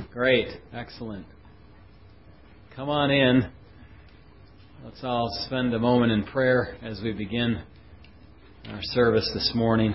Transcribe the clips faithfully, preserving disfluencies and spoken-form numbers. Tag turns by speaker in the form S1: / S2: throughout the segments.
S1: Great. Excellent. Come on in. Let's all spend a moment in prayer as we begin our service this morning.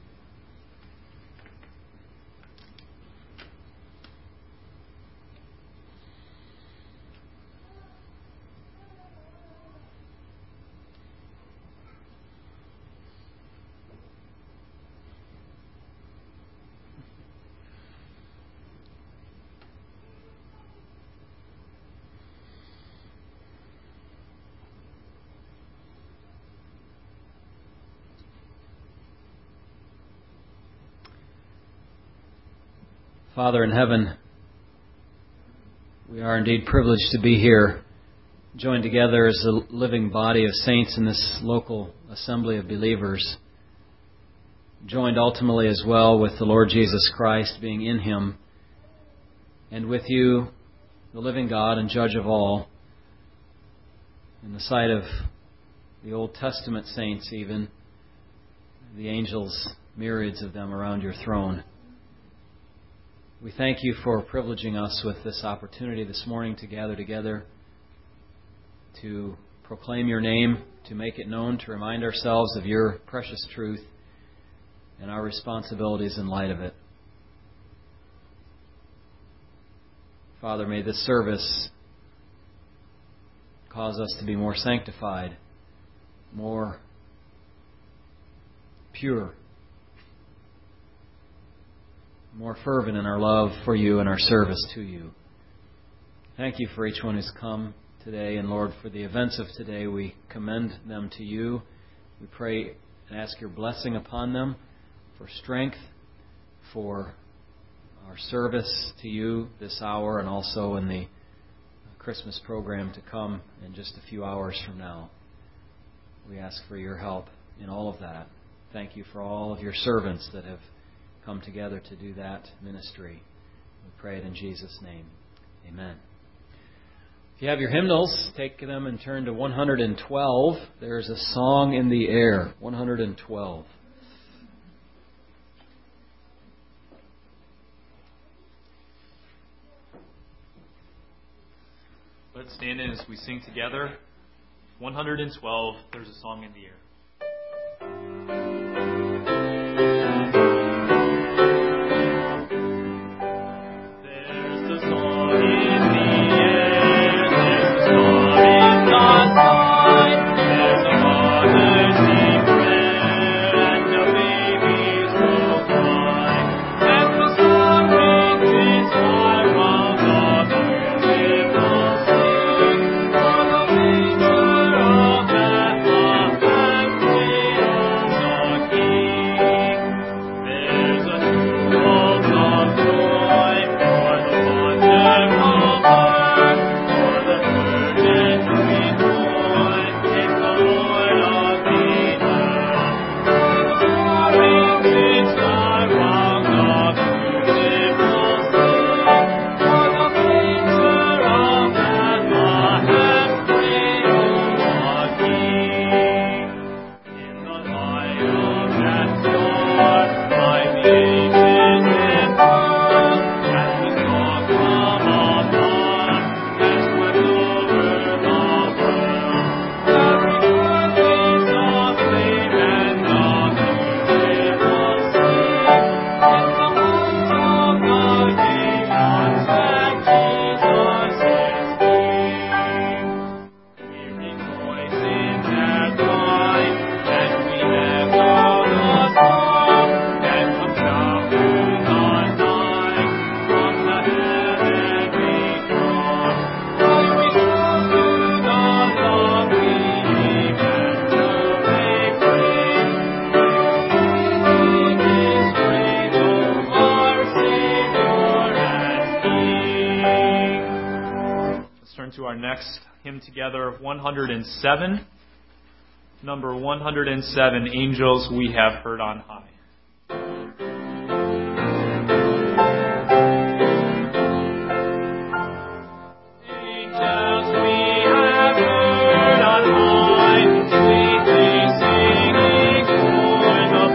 S1: Father in heaven, we are indeed privileged to be here, joined together as a living body of saints in this local assembly of believers, joined ultimately as well with the Lord Jesus Christ, being in Him, and with you, the living God and Judge of all, in the sight of the Old Testament saints even, the angels, myriads of them around your throne. We thank you for privileging us with this opportunity this morning to gather together, to proclaim your name, to make it known, to remind ourselves of your precious truth and our responsibilities in light of it. Father, may this service cause us to be more sanctified, more pure, more fervent in our love for you and our service to you. Thank you for each one who's come today, and Lord, for the events of today, we commend them to you. We pray and ask your blessing upon them, for strength, for our service to you this hour, and also in the Christmas program to come in just a few hours from now. We ask for your help in all of that. Thank you for all of your servants that have come together to do that ministry. We pray it in Jesus' name. Amen. If you have your hymnals, take them and turn to one hundred twelve. There's a song in the air. one hundred twelve.
S2: Let's stand in as we sing together. one hundred twelve, There's a Song in the Air. Together of one hundred seven, number one hundred seven, Angels We Have Heard on High.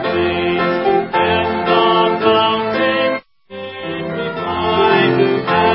S3: Thank you.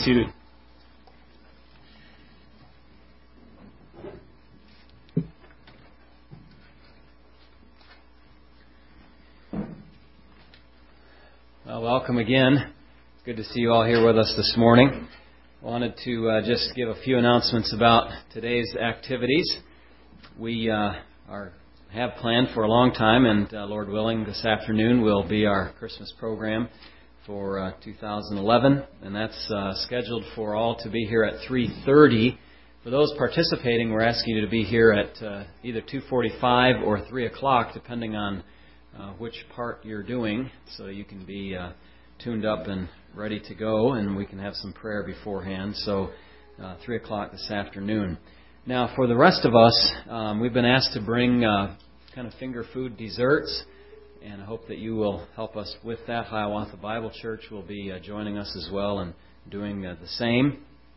S2: seated.
S1: Well, welcome again. Good to see you all here with us this morning. I wanted to uh, just give a few announcements about today's activities. We uh, are have planned for a long time, and uh, Lord willing, this afternoon will be our Christmas program for uh, two thousand eleven, and that's uh, scheduled for all to be here at three thirty. For those participating, we're asking you to be here at uh, either two forty-five or three o'clock, depending on uh, which part you're doing, so you can be uh, tuned up and ready to go, and we can have some prayer beforehand. So uh, three o'clock this afternoon. Now, for the rest of us, um, we've been asked to bring uh, kind of finger food desserts, and I hope that you will help us with that. Hiawatha Bible Church will be uh, joining us as well and doing uh, the same.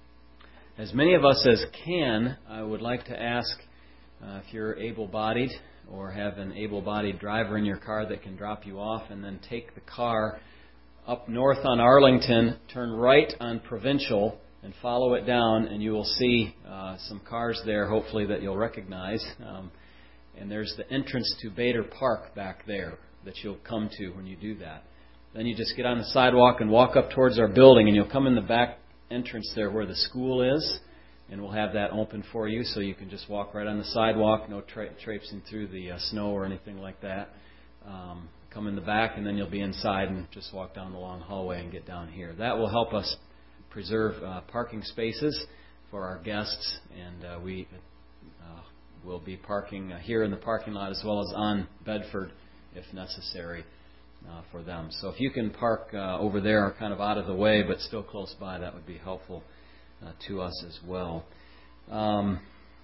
S1: As many of us as can, I would like to ask uh, if you're able-bodied or have an able-bodied driver in your car that can drop you off and then take the car up north on Arlington, turn right on Provincial, and follow it down, and you will see uh, some cars there, hopefully, that you'll recognize. Um, and there's the entrance to Bader Park back there that you'll come to when you do that. Then you just get on the sidewalk and walk up towards our building, and you'll come in the back entrance there where the school is, and we'll have that open for you, so you can just walk right on the sidewalk, no tra- traipsing through the uh, snow or anything like that. Um, come in the back, and then you'll be inside and just walk down the long hallway and get down here. That will help us preserve uh, parking spaces for our guests, and uh, we uh, will be parking uh, here in the parking lot as well as on Bedford if necessary uh, for them. So if you can park uh, over there, kind of out of the way, but still close by, that would be helpful uh, to us as well. Um,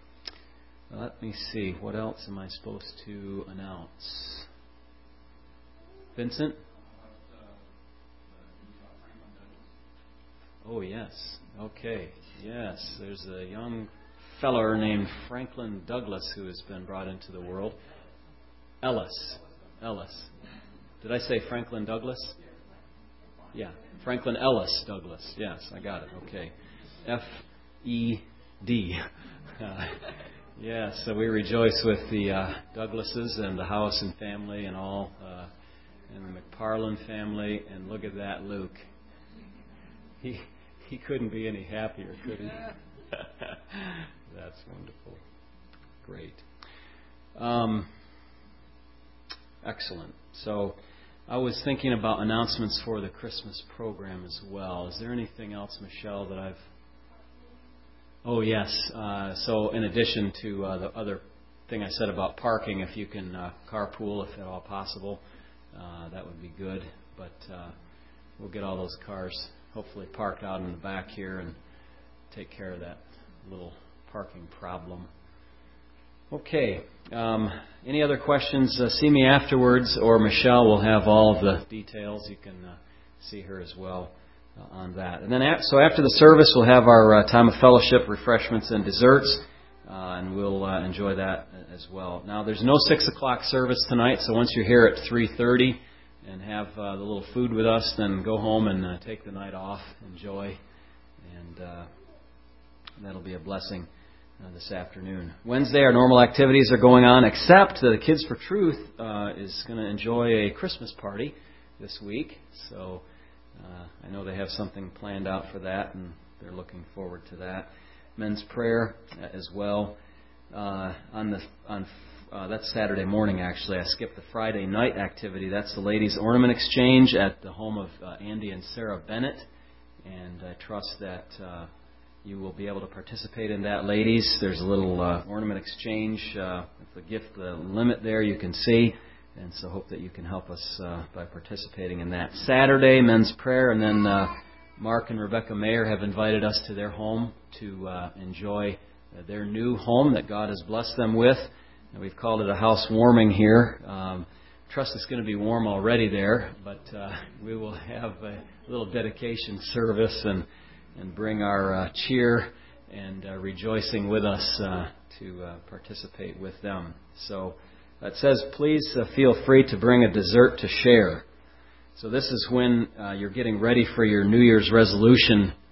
S1: let me see. What else am I supposed to announce? Vincent? Oh, yes. Okay. Yes. There's a young feller named Franklin Douglas who has been brought into the world. Ellis. Ellis. Did I say Franklin Douglas? Yeah. Franklin Ellis Douglas. Yes, I got it. Okay. F E D. Uh, yeah, so we rejoice with the uh, Douglases and the Howison family and all, uh, and the McParland family. And look at that, Luke. He he couldn't be any happier, could he? That's wonderful. Great. Um, excellent. So I was thinking about announcements for the Christmas program as well. Is there anything else, Michelle, that I've... Oh, yes. Uh, so in addition to uh, the other thing I said about parking, if you can uh, carpool, if at all possible, uh, that would be good. But uh, we'll get all those cars hopefully parked out in the back here and take care of that little parking problem. Okay. Um, any other questions? Uh, see me afterwards, or Michelle will have all of the details. You can uh, see her as well uh, on that. And then, af- so after the service, we'll have our uh, time of fellowship, refreshments, and desserts, uh, and we'll uh, enjoy that as well. Now, there's no six o'clock service tonight, so once you're here at three thirty and have uh, the little food with us, then go home and uh, take the night off, enjoy, and uh, that'll be a blessing uh, this afternoon. Wednesday, our normal activities are going on, except the Kids for Truth uh, is going to enjoy a Christmas party this week, so uh, I know they have something planned out for that, and they're looking forward to that. Men's prayer as well. Uh, on the on Uh, that's Saturday morning, actually. I skipped the Friday night activity. That's the ladies' ornament exchange at the home of uh, Andy and Sarah Bennett. And I trust that uh, you will be able to participate in that, ladies. There's a little uh, ornament exchange uh, with the gift the limit there you can see. And so hope that you can help us uh, by participating in that. Saturday, men's prayer. And then uh, Mark and Rebecca Mayer have invited us to their home to uh, enjoy uh, their new home that God has blessed them with. We've called it a house warming here. Um, trust it's going to be warm already there, but uh, we will have a little dedication service and and bring our uh, cheer and uh, rejoicing with us uh, to uh, participate with them. So it says, please uh, feel free to bring a dessert to share. So this is when uh, you're getting ready for your New Year's resolution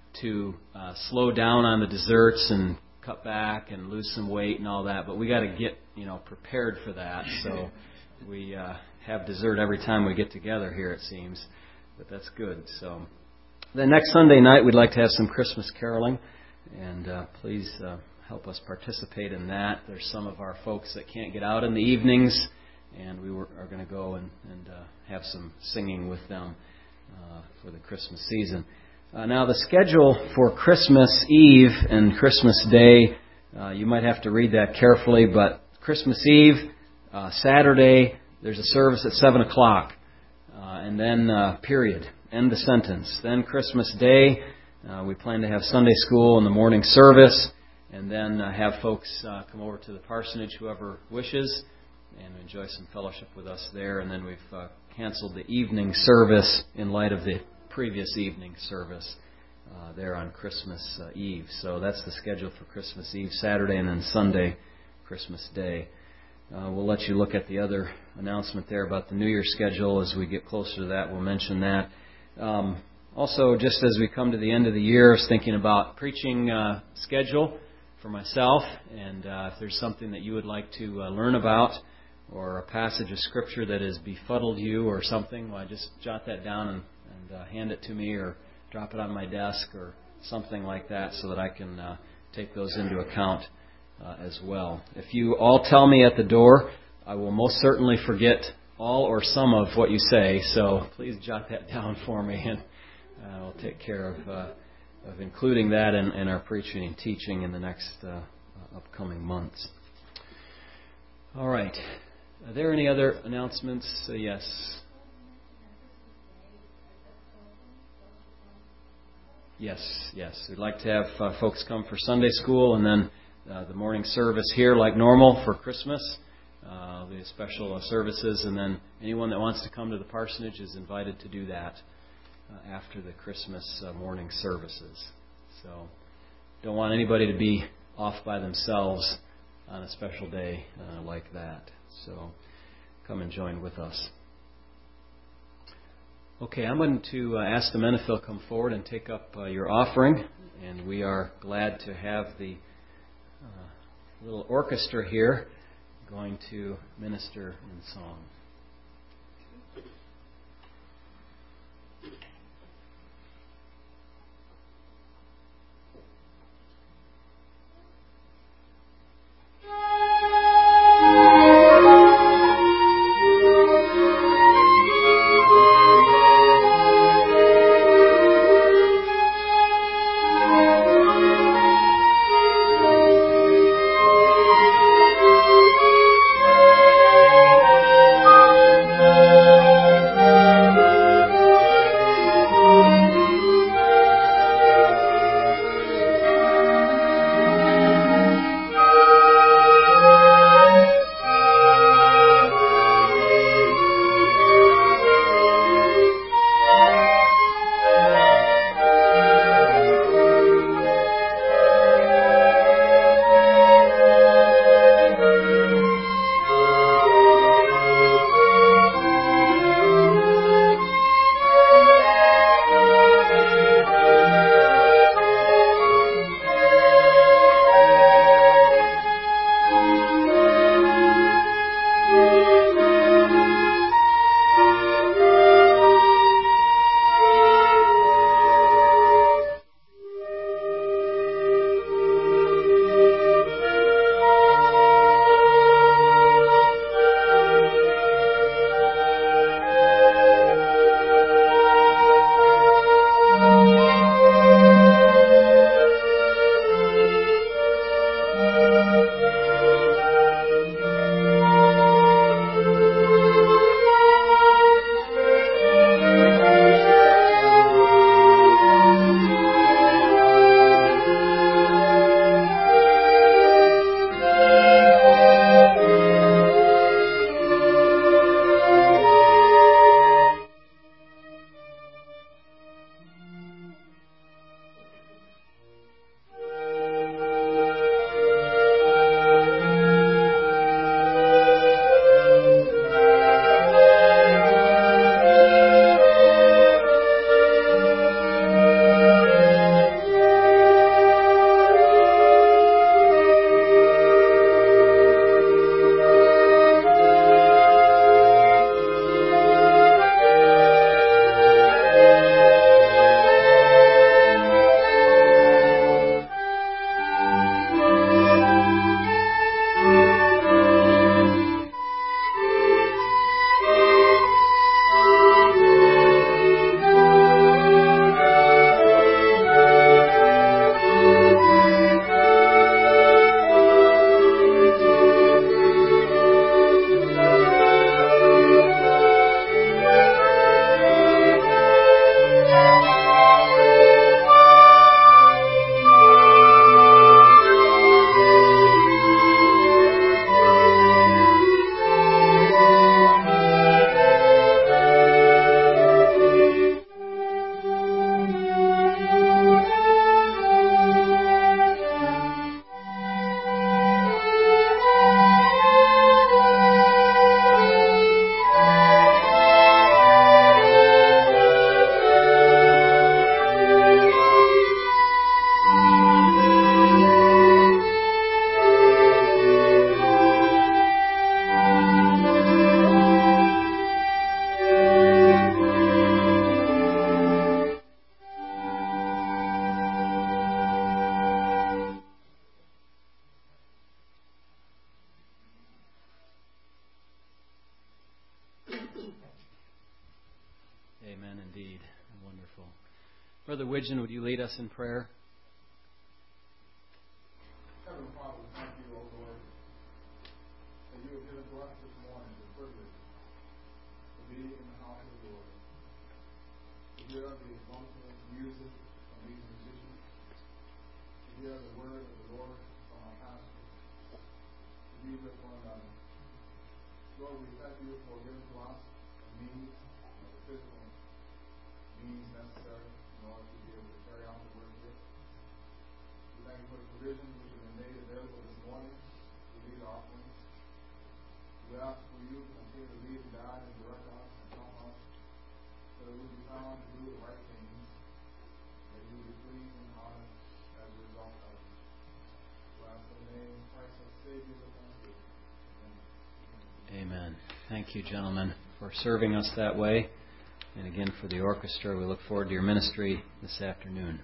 S1: to uh, slow down on the desserts and cut back and lose some weight and all that, but we got to get, you know, prepared for that. So we uh, have dessert every time we get together here, it seems, but that's good. So then next Sunday night, we'd like to have some Christmas caroling, and uh, please uh, help us participate in that. There's some of our folks that can't get out in the evenings, and we were, are going to go and, and uh, have some singing with them uh, for the Christmas season. Uh, now, the schedule for Christmas Eve and Christmas Day, uh, you might have to read that carefully, but Christmas Eve, uh, Saturday, there's a service at seven o'clock, uh, and then uh, period, end the sentence. Then Christmas Day, uh, we plan to have Sunday school in the morning service, and then uh, have folks uh, come over to the parsonage, whoever wishes, and enjoy some fellowship with us there. And then we've uh, canceled the evening service in light of the previous evening service uh, there on Christmas uh, Eve. So that's the schedule for Christmas Eve, Saturday, and then Sunday, Christmas Day. Uh, we'll let you look at the other announcement there about the New Year schedule as we get closer to that. We'll mention that. Um, also, just as we come to the end of the year, I was thinking about preaching uh, schedule for myself, and uh, if there's something that you would like to uh, learn about, or a passage of Scripture that has befuddled you or something, well, just jot that down and and uh, hand it to me, or drop it on my desk or something like that, so that I can uh, take those into account uh, as well. If you all tell me at the door, I will most certainly forget all or some of what you say, so please jot that down for me, and uh, I'll take care of uh, of including that in, in our preaching and teaching in the next uh, upcoming months. All right. Are there any other announcements? Uh, yes. Yes, yes. We'd like to have uh, folks come for Sunday school, and then uh, the morning service here like normal for Christmas, uh, the special uh, services, and then anyone that wants to come to the parsonage is invited to do that uh, after the Christmas uh, morning services. So don't want anybody to be off by themselves on a special day uh, like that. So come and join with us. Okay, I'm going to uh, ask the men if they'll come forward and take up uh, your offering. And we are glad to have the uh, little orchestra here going to minister in song.
S3: Thank you.
S1: Amen, indeed. Wonderful. Brother Widgeon, would you lead us in prayer?
S3: Heavenly Father, we thank you, O Lord, that you have given to us this morning the privilege to be in the house of the Lord, to hear the wonderful music from these musicians, to hear the word of the Lord from our pastor, to be with one another. Lord, we thank you for giving to us the means, the physical means necessary in order to be able to carry out the work here. We thank you for the provisions which have been made available this morning to these offerings. We ask for you to continue to lead and guide and direct us and help us so that we will be found to do the right things, that you will be pleased and honored as a result of it. We ask in the name of Christ our Savior the Savior.
S1: Amen. Thank you, gentlemen, for serving us that way. And again, for the orchestra, we look forward to your ministry this afternoon.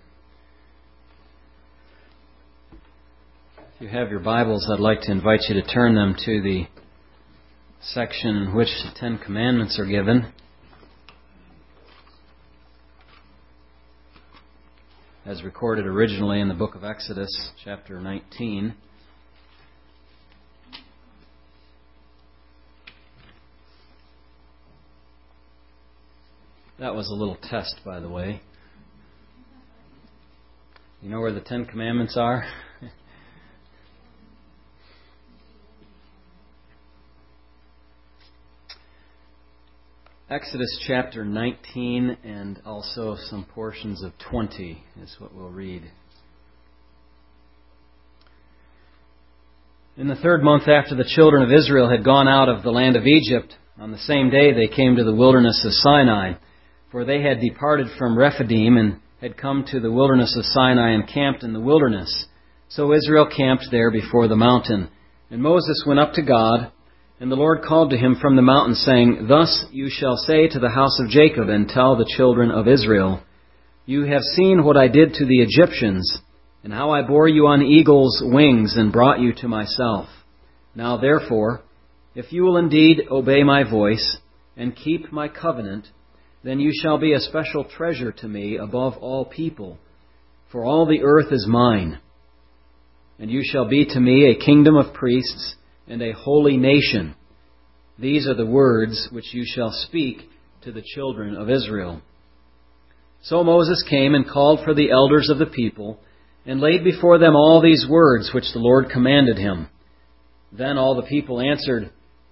S1: If you have your Bibles, I'd like to invite you to turn them to the section in which the Ten Commandments are given. As recorded originally in the book of Exodus, chapter nineteen. That was a little test, by the way. You know where the Ten Commandments are? Exodus chapter nineteen and also some portions of twenty is what we'll read. In the third month after the children of Israel had gone out of the land of Egypt, on the same day they came to the wilderness of Sinai. For they had departed from Rephidim and had come to the wilderness of Sinai and camped in the wilderness. So Israel camped there before the mountain. And Moses went up to God, and the Lord called to him from the mountain, saying, Thus you shall say to the house of Jacob, and tell the children of Israel, You have seen what I did to the Egyptians, and how I bore you on eagle's wings and brought you to myself. Now therefore, if you will indeed obey my voice and keep my covenant, then you shall be a special treasure to me above all people, for all the earth is mine. And you shall be to me a kingdom of priests and a holy nation. These are the words which you shall speak to the children of Israel. So Moses came and called for the elders of the people, and laid before them all these words which the Lord commanded him. Then all the people answered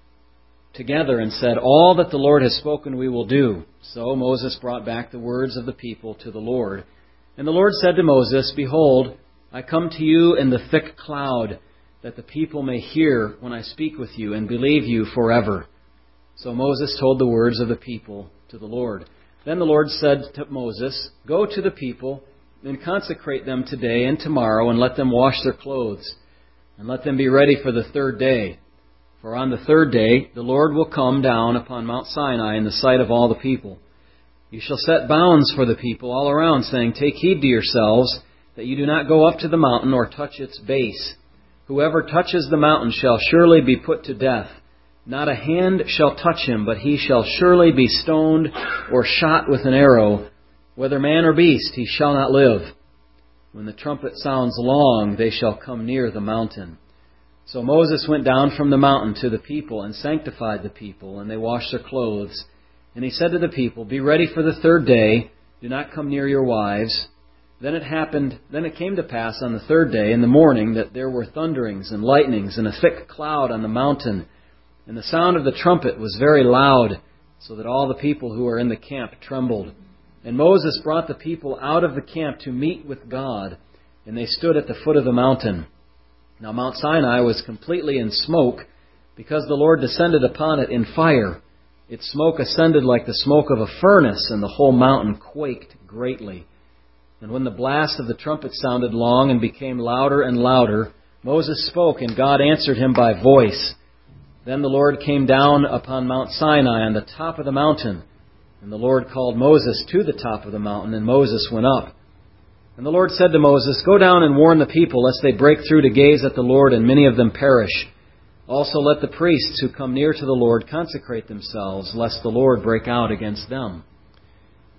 S1: together and said, All that the Lord has spoken we will do. So Moses brought back the words of the people to the Lord. And the Lord said to Moses, Behold, I come to you in the thick cloud, that the people may hear when I speak with you and believe you forever. So Moses told the words of the people to the Lord. Then the Lord said to Moses, Go to the people and consecrate them today and tomorrow, and let them wash their clothes, and let them be ready for the third day. For on the third day the Lord will come down upon Mount Sinai in the sight of all the people. You shall set bounds for the people all around, saying, Take heed to yourselves, that you do not go up to the mountain or touch its base. Whoever touches the mountain shall surely be put to death. Not a hand shall touch him, but he shall surely be stoned or shot with an arrow. Whether man or beast, he shall not live. When the trumpet sounds long, they shall come near the mountain. So Moses went down from the mountain to the people and sanctified the people, and they washed their clothes. And he said to the people, Be ready for the third day. Do not come near your wives. Then it happened, then it came to pass on the third day in the morning that there were thunderings and lightnings and a thick cloud on the mountain. And the sound of the trumpet was very loud, so that all the people who were in the camp trembled. And Moses brought the people out of the camp to meet with God, and they stood at the foot of the mountain. Now Mount Sinai was completely in smoke, because the Lord descended upon it in fire. Its smoke ascended like the smoke of a furnace, and the whole mountain quaked greatly. And when the blast of the trumpet sounded long and became louder and louder, Moses spoke, and God answered him by voice. Then the Lord came down upon Mount Sinai on the top of the mountain. And the Lord called Moses to the top of the mountain, and Moses went up. And the Lord said to Moses, Go down and warn the people, lest they break through to gaze at the Lord, and many of them perish. Also let the priests who come near to the Lord consecrate themselves, lest the Lord break out against them.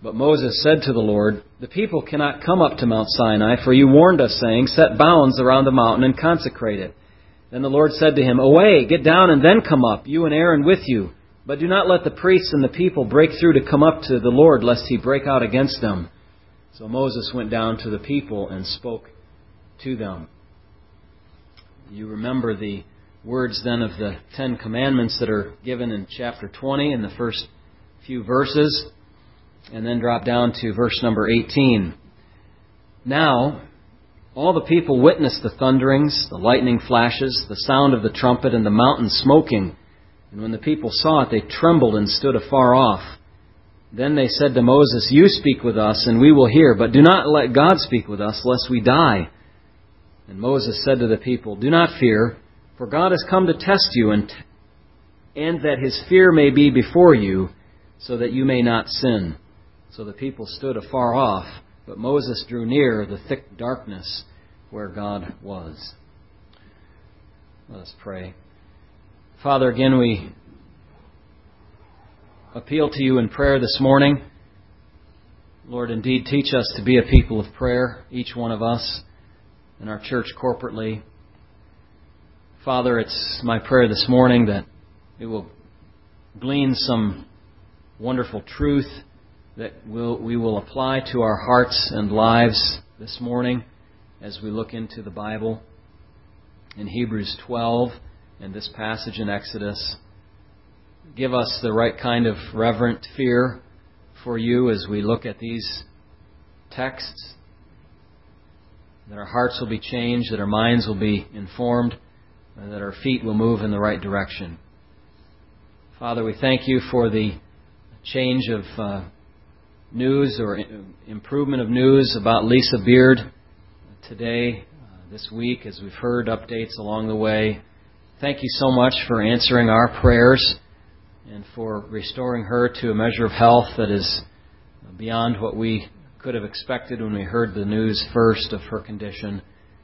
S1: But Moses said to the Lord, "The people cannot come up to Mount Sinai, for you warned us, saying, 'Set bounds around the mountain and consecrate it.' Then the Lord said to him, 'Away, get down and then come up, you and Aaron with you. But do not let the priests and the people break through to come up to the Lord, lest he break out against them.' So Moses went down to the people and spoke to them." You remember the words then of the Ten Commandments that are given in chapter twenty in the first few verses. And then drop down to verse number eighteen. "Now, all the people witnessed the thunderings, the lightning flashes, the sound of the trumpet, and the mountain smoking. And when the people saw it, they trembled and stood afar off. Then they said to Moses, 'You speak with us, and we will hear, but do not let God speak with us, lest we die.' And Moses said to the people, 'Do not fear, for God has come to test you, and, and that His fear may be before you, so that you may not sin.' So the people stood afar off, but Moses drew near the thick darkness where God was." Let us pray. Father, again we appeal to you in prayer this morning. Lord, indeed teach us to be a people of prayer, each one of us, in our church corporately. Father, it's my prayer this morning that it will glean some wonderful truth that we'll, we will apply to our hearts and lives this morning as we look into the Bible in Hebrews twelve and this passage in Exodus. Give us the right kind of reverent fear for you as we look at these texts, that our hearts will be changed, that our minds will be informed, and that our feet will move in the right direction. Father, we thank you for the change of uh, news or improvement of news about Lisa Beard today, uh, this week, as we've heard updates along the way. Thank you so much for answering our prayers and for restoring her to a measure of health that is beyond what we could have expected when we heard the news first of her condition.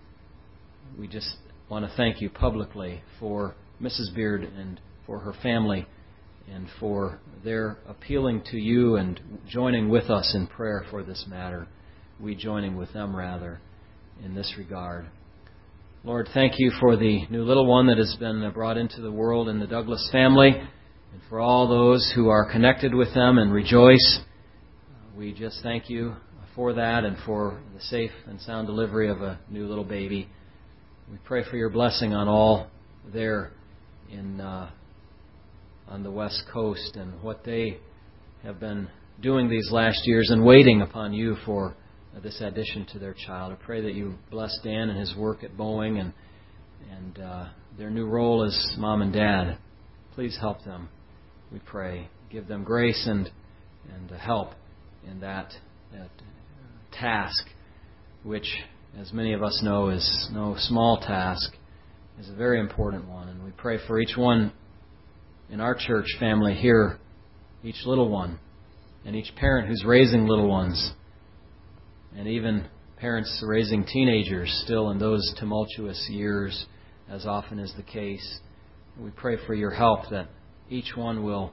S1: We just want to thank you publicly for Missus Beard and for her family, and for their appealing to you and joining with us in prayer for this matter. We joining with them, rather, in this regard. Lord, thank you for the new little one that has been brought into the world in the Douglas family, and for all those who are connected with them and rejoice. We just thank you for that and for the safe and sound delivery of a new little baby. We pray for your blessing on all there in uh, on the West Coast and what they have been doing these last years and waiting upon you for this addition to their child. I pray that you bless Dan and his work at Boeing and and uh, their new role as mom and dad. Please help them, we pray. Give them grace and and help in that, that task, which, as many of us know, is no small task, is a very important one. And we pray for each one in our church family here, each little one, and each parent who's raising little ones, and even parents raising teenagers still in those tumultuous years, as often is the case. We pray for your help that each one will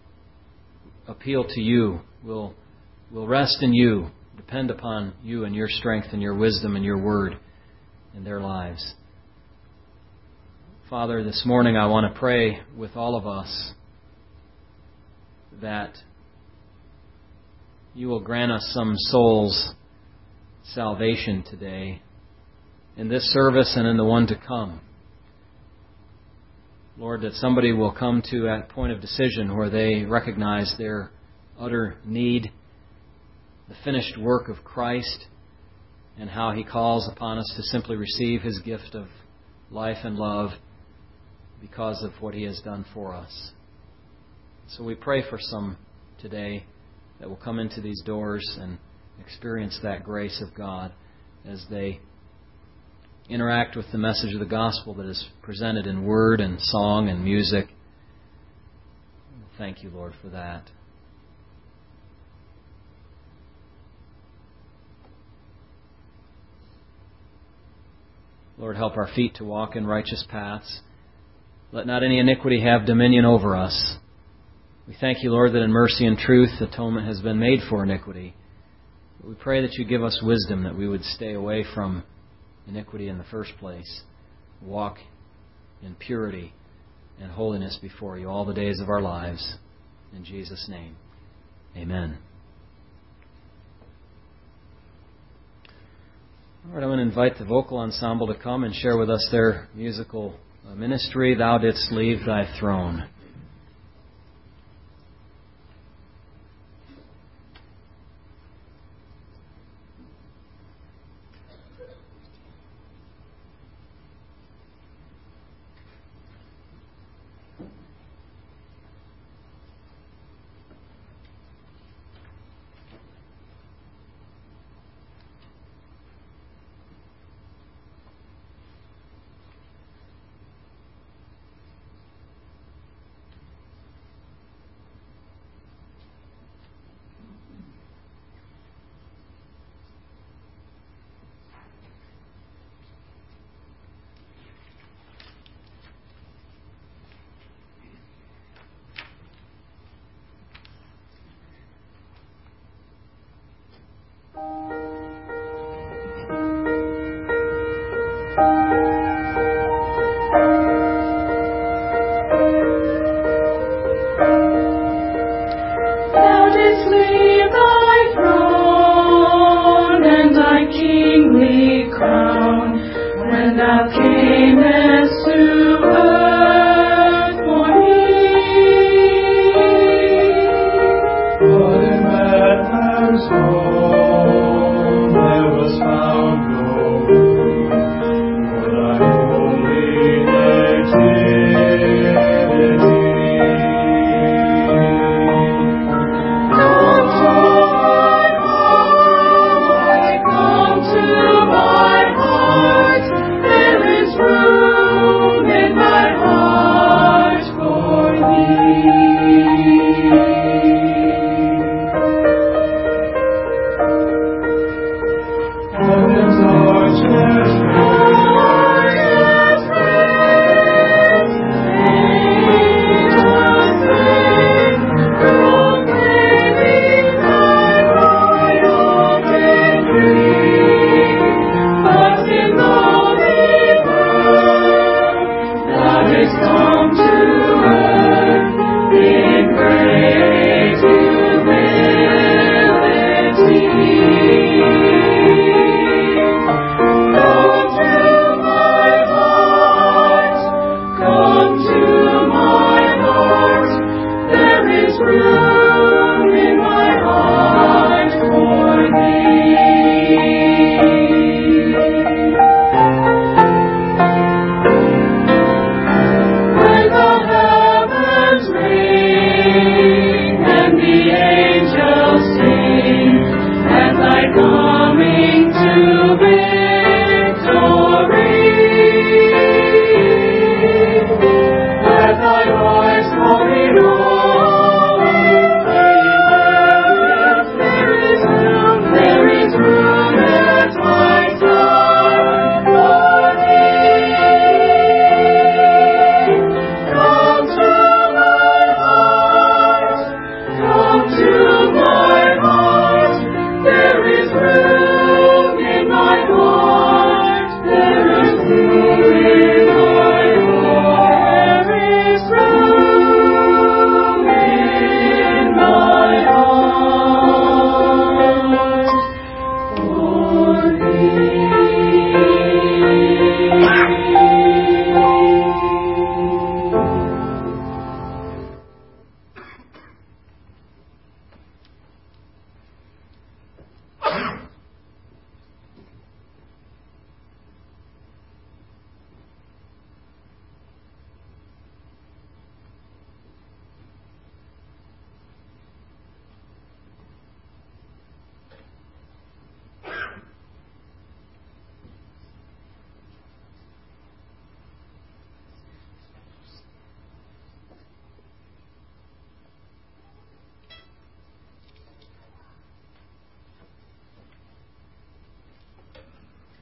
S1: appeal to you, will will rest in you, depend upon you and your strength and your wisdom and your word in their lives. Father, this morning I want to pray with all of us that you will grant us some soul's salvation today, in this service and in the one to come. Lord, that somebody will come to a point of decision where they recognize their utter need, the finished work of Christ, and how He calls upon us to simply receive His gift of life and love because of what He has done for us. So we pray for some today that will come into these doors and experience that grace of God as they interact with the message of the gospel that is presented in word and song and music. Thank you, Lord, for that. Lord, help our feet to walk in righteous paths. Let not any iniquity have dominion over us. We thank you, Lord, that in mercy and truth atonement has been made for iniquity. But we pray that you give us wisdom, that we would stay away from iniquity in the first place, walk in purity and holiness before you all the days of our lives. In Jesus' name, amen. All right, I'm going to invite the vocal ensemble to come and share with us their musical ministry, Thou Didst Leave Thy Throne.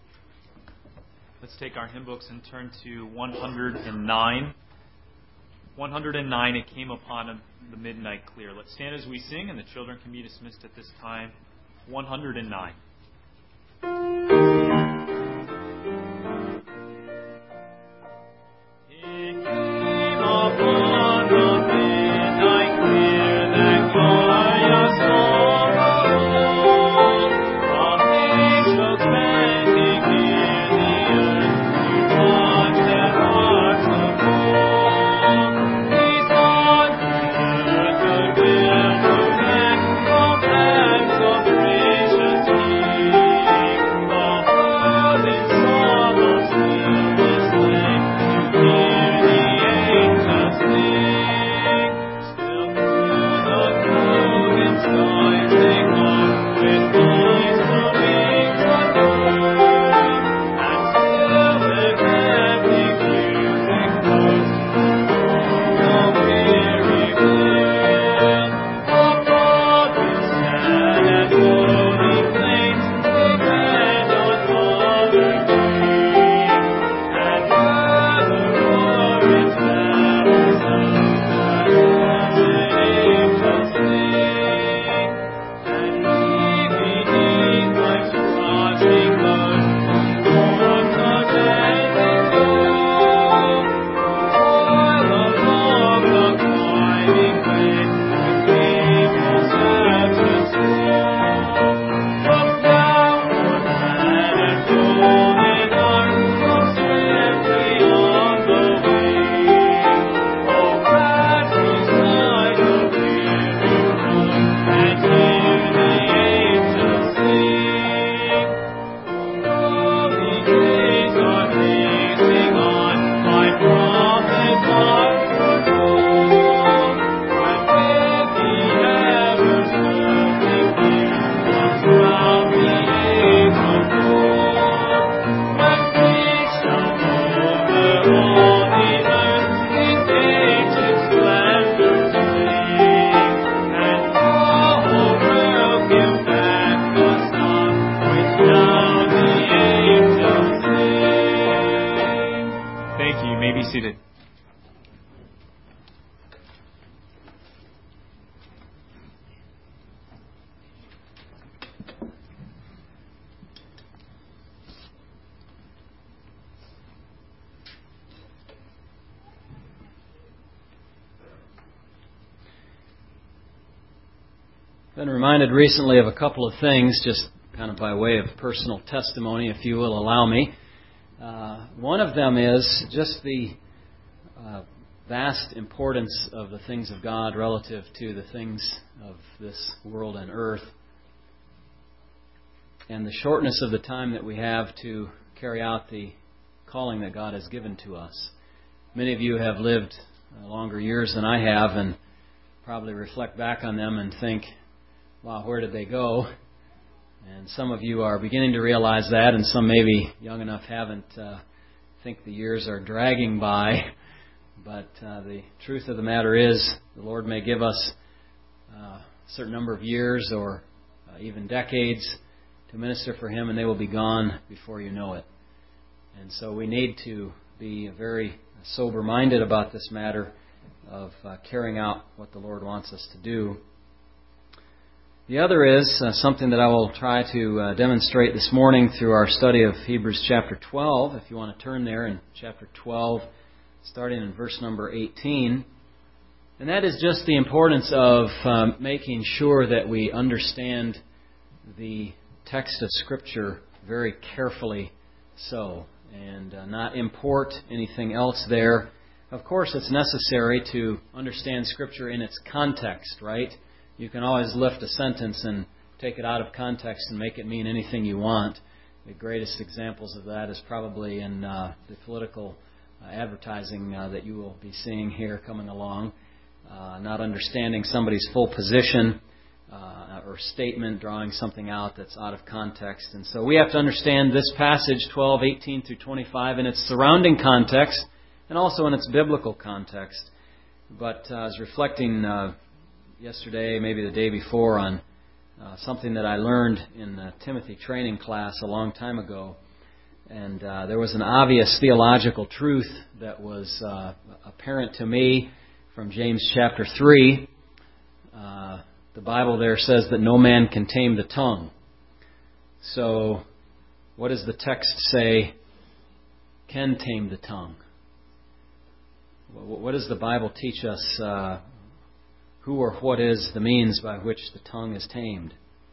S2: Let's take our hymn books and turn to one hundred nine. one hundred nine, it came upon the midnight clear. Let's stand as we sing, and the children can be dismissed at this time. one hundred nine.
S1: Been reminded recently of a couple of things, just kind of by way of personal testimony, if you will allow me. Uh, one of them is just the uh, vast importance of the things of God relative to the things of this world and earth, and the shortness of the time that we have to carry out the calling that God has given to us. Many of you have lived longer years than I have, and probably reflect back on them and think, wow, where did they go? And some of you are beginning to realize that, and some maybe young enough haven't. Uh, think the years are dragging by. But uh, the truth of the matter is, the Lord may give us uh, a certain number of years or uh, even decades to minister for Him, and they will be gone before you know it. And so we need to be very sober-minded about this matter of uh, carrying out what the Lord wants us to do. The other is uh, something that I will try to uh, demonstrate this morning through our study of Hebrews chapter twelve. If you want to turn there in chapter twelve, starting in verse number eighteen. And that is just the importance of um, making sure that we understand the text of Scripture very carefully so, and uh, not import anything else there. Of course, it's necessary to understand Scripture in its context, right? You can always lift a sentence and take it out of context and make it mean anything you want. The greatest examples of that is probably in uh, the political uh, advertising uh, that you will be seeing here coming along. Uh, not understanding somebody's full position uh, or statement, drawing something out that's out of context. And so we have to understand this passage, twelve, eighteen through twenty-five, in its surrounding context and also in its biblical context. But uh, I was reflecting Uh, yesterday, maybe the day before, on uh, something that I learned in the Timothy training class a long time ago. And uh, there was an obvious theological truth that was uh, apparent to me from James chapter three. Uh, the Bible there says that no man can tame the tongue. So, what does the text say can tame the tongue? What does the Bible teach us? Uh, who or what is the means by which the tongue is tamed?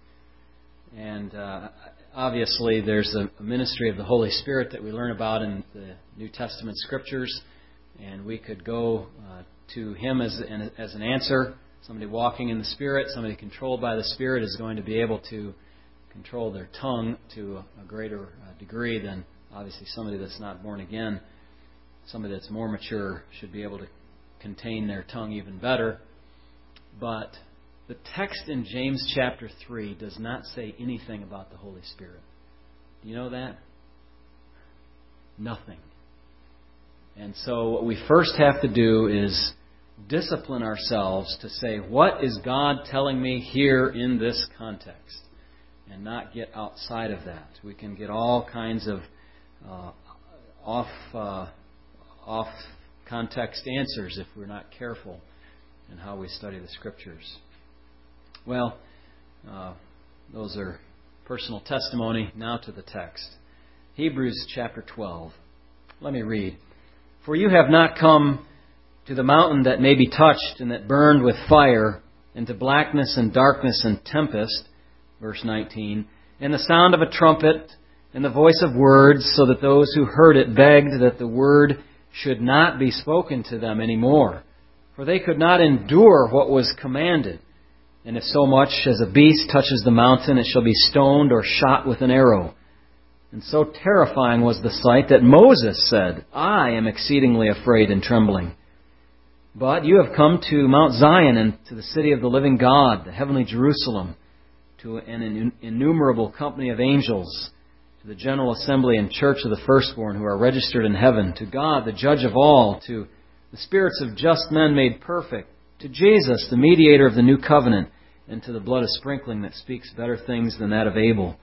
S1: And uh, obviously there's a ministry of the Holy Spirit that we learn about in the New Testament Scriptures. And we could go uh, to Him as an, as an answer. Somebody walking in the Spirit, somebody controlled by the Spirit is going to be able to control their tongue to a greater uh, degree than obviously somebody that's not born again. Somebody that's more mature should be able to contain their tongue even better. But the text in James chapter three does not say anything about the Holy Spirit. Do you know that? Nothing. And so what we first have to do is discipline ourselves to say, what is God telling me here in this context? And not get outside of that. We can get all kinds of uh, off... Uh, off context answers if we're not careful in how we study the Scriptures. Well, uh, those are personal testimony. Now to the text. Hebrews chapter twelve. Let me read. For you have not come to the mountain that may be touched and that burned with fire, and to blackness and darkness and tempest, verse nineteen, and the sound of a trumpet and the voice of words, so that those who heard it begged that the word should not be spoken to them any more, for they could not endure what was commanded. And if so much as a beast touches the mountain, it shall be stoned or shot with an arrow. And so terrifying was the sight that Moses said, I am exceedingly afraid and trembling. But you have come to Mount Zion and to the city of the living God, the heavenly Jerusalem, to an innumerable company of angels, to the general assembly and church of the firstborn who are registered in heaven, to God, the judge of all, to the spirits of just men made perfect, to Jesus, the mediator of the new covenant, and to the blood of sprinkling that speaks better things than that of Abel.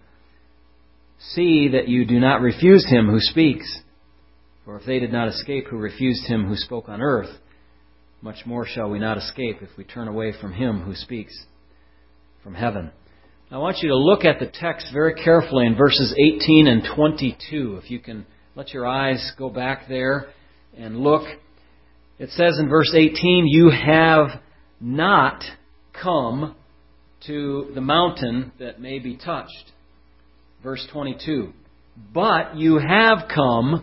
S1: See that you do not refuse Him who speaks. For if they did not escape who refused Him who spoke on earth, much more shall we not escape if we turn away from Him who speaks from heaven. I want you to look at the text very carefully in verses eighteen and twenty-two. If you can let your eyes go back there and look. It says in verse eighteen, you have not come to the mountain that may be touched. Verse twenty-two, but you have come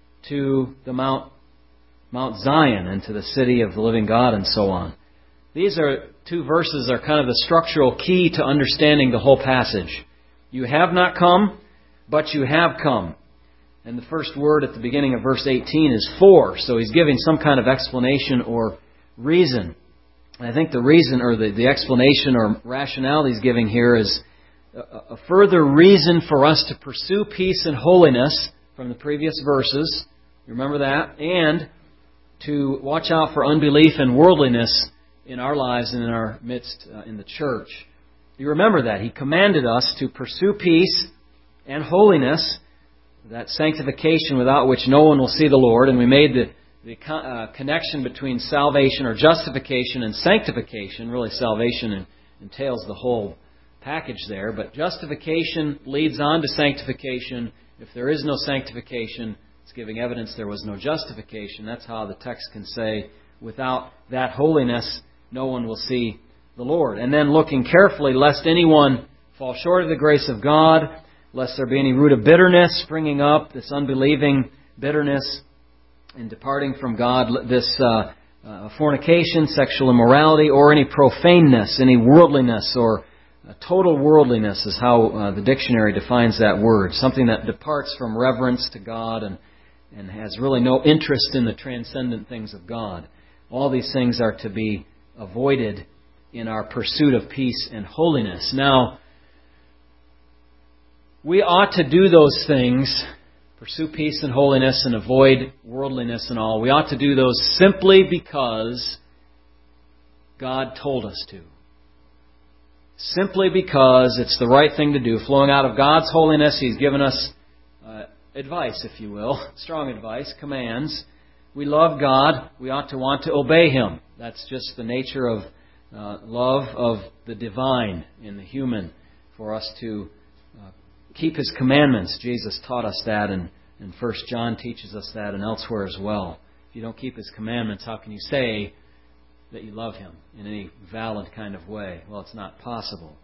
S1: to the Mount, Mount Zion and to the city of the living God, and so on. These are two verses are kind of the structural key to understanding the whole passage. You have not come, but you have come. And the first word at the beginning of verse eighteen is for. So he's giving some kind of explanation or reason. And I think the reason or the, the explanation or rationale he's giving here is a, a further reason for us to pursue peace and holiness from the previous verses. You remember that? And to watch out for unbelief and worldliness in our lives and in our midst uh, in the church. You remember that. He commanded us to pursue peace and holiness, that sanctification without which no one will see the Lord. And we made the, the uh, connection between salvation or justification and sanctification. Really, salvation entails the whole package there. But justification leads on to sanctification. If there is no sanctification, it's giving evidence there was no justification. That's how the text can say, without that holiness, no one will see the Lord. And then looking carefully, lest anyone fall short of the grace of God, lest there be any root of bitterness springing up, this unbelieving bitterness in departing from God, this uh, uh, fornication, sexual immorality, or any profaneness, any worldliness, or uh, total worldliness is how uh, the dictionary defines that word. Something that departs from reverence to God and, and has really no interest in the transcendent things of God. All these things are to be avoided in our pursuit of peace and holiness. Now, we ought to do those things, pursue peace and holiness and avoid worldliness and all. We ought to do those simply because God told us to. Simply because it's the right thing to do. Flowing out of God's holiness, He's given us uh, advice, if you will, strong advice, commands. We love God. We ought to want to obey Him. That's just the nature of uh, love of the divine in the human, for us to uh, keep His commandments. Jesus taught us that, and, and First John teaches us that, and elsewhere as well. If you don't keep His commandments, how can you say that you love Him in any valid kind of way? Well, it's not possible.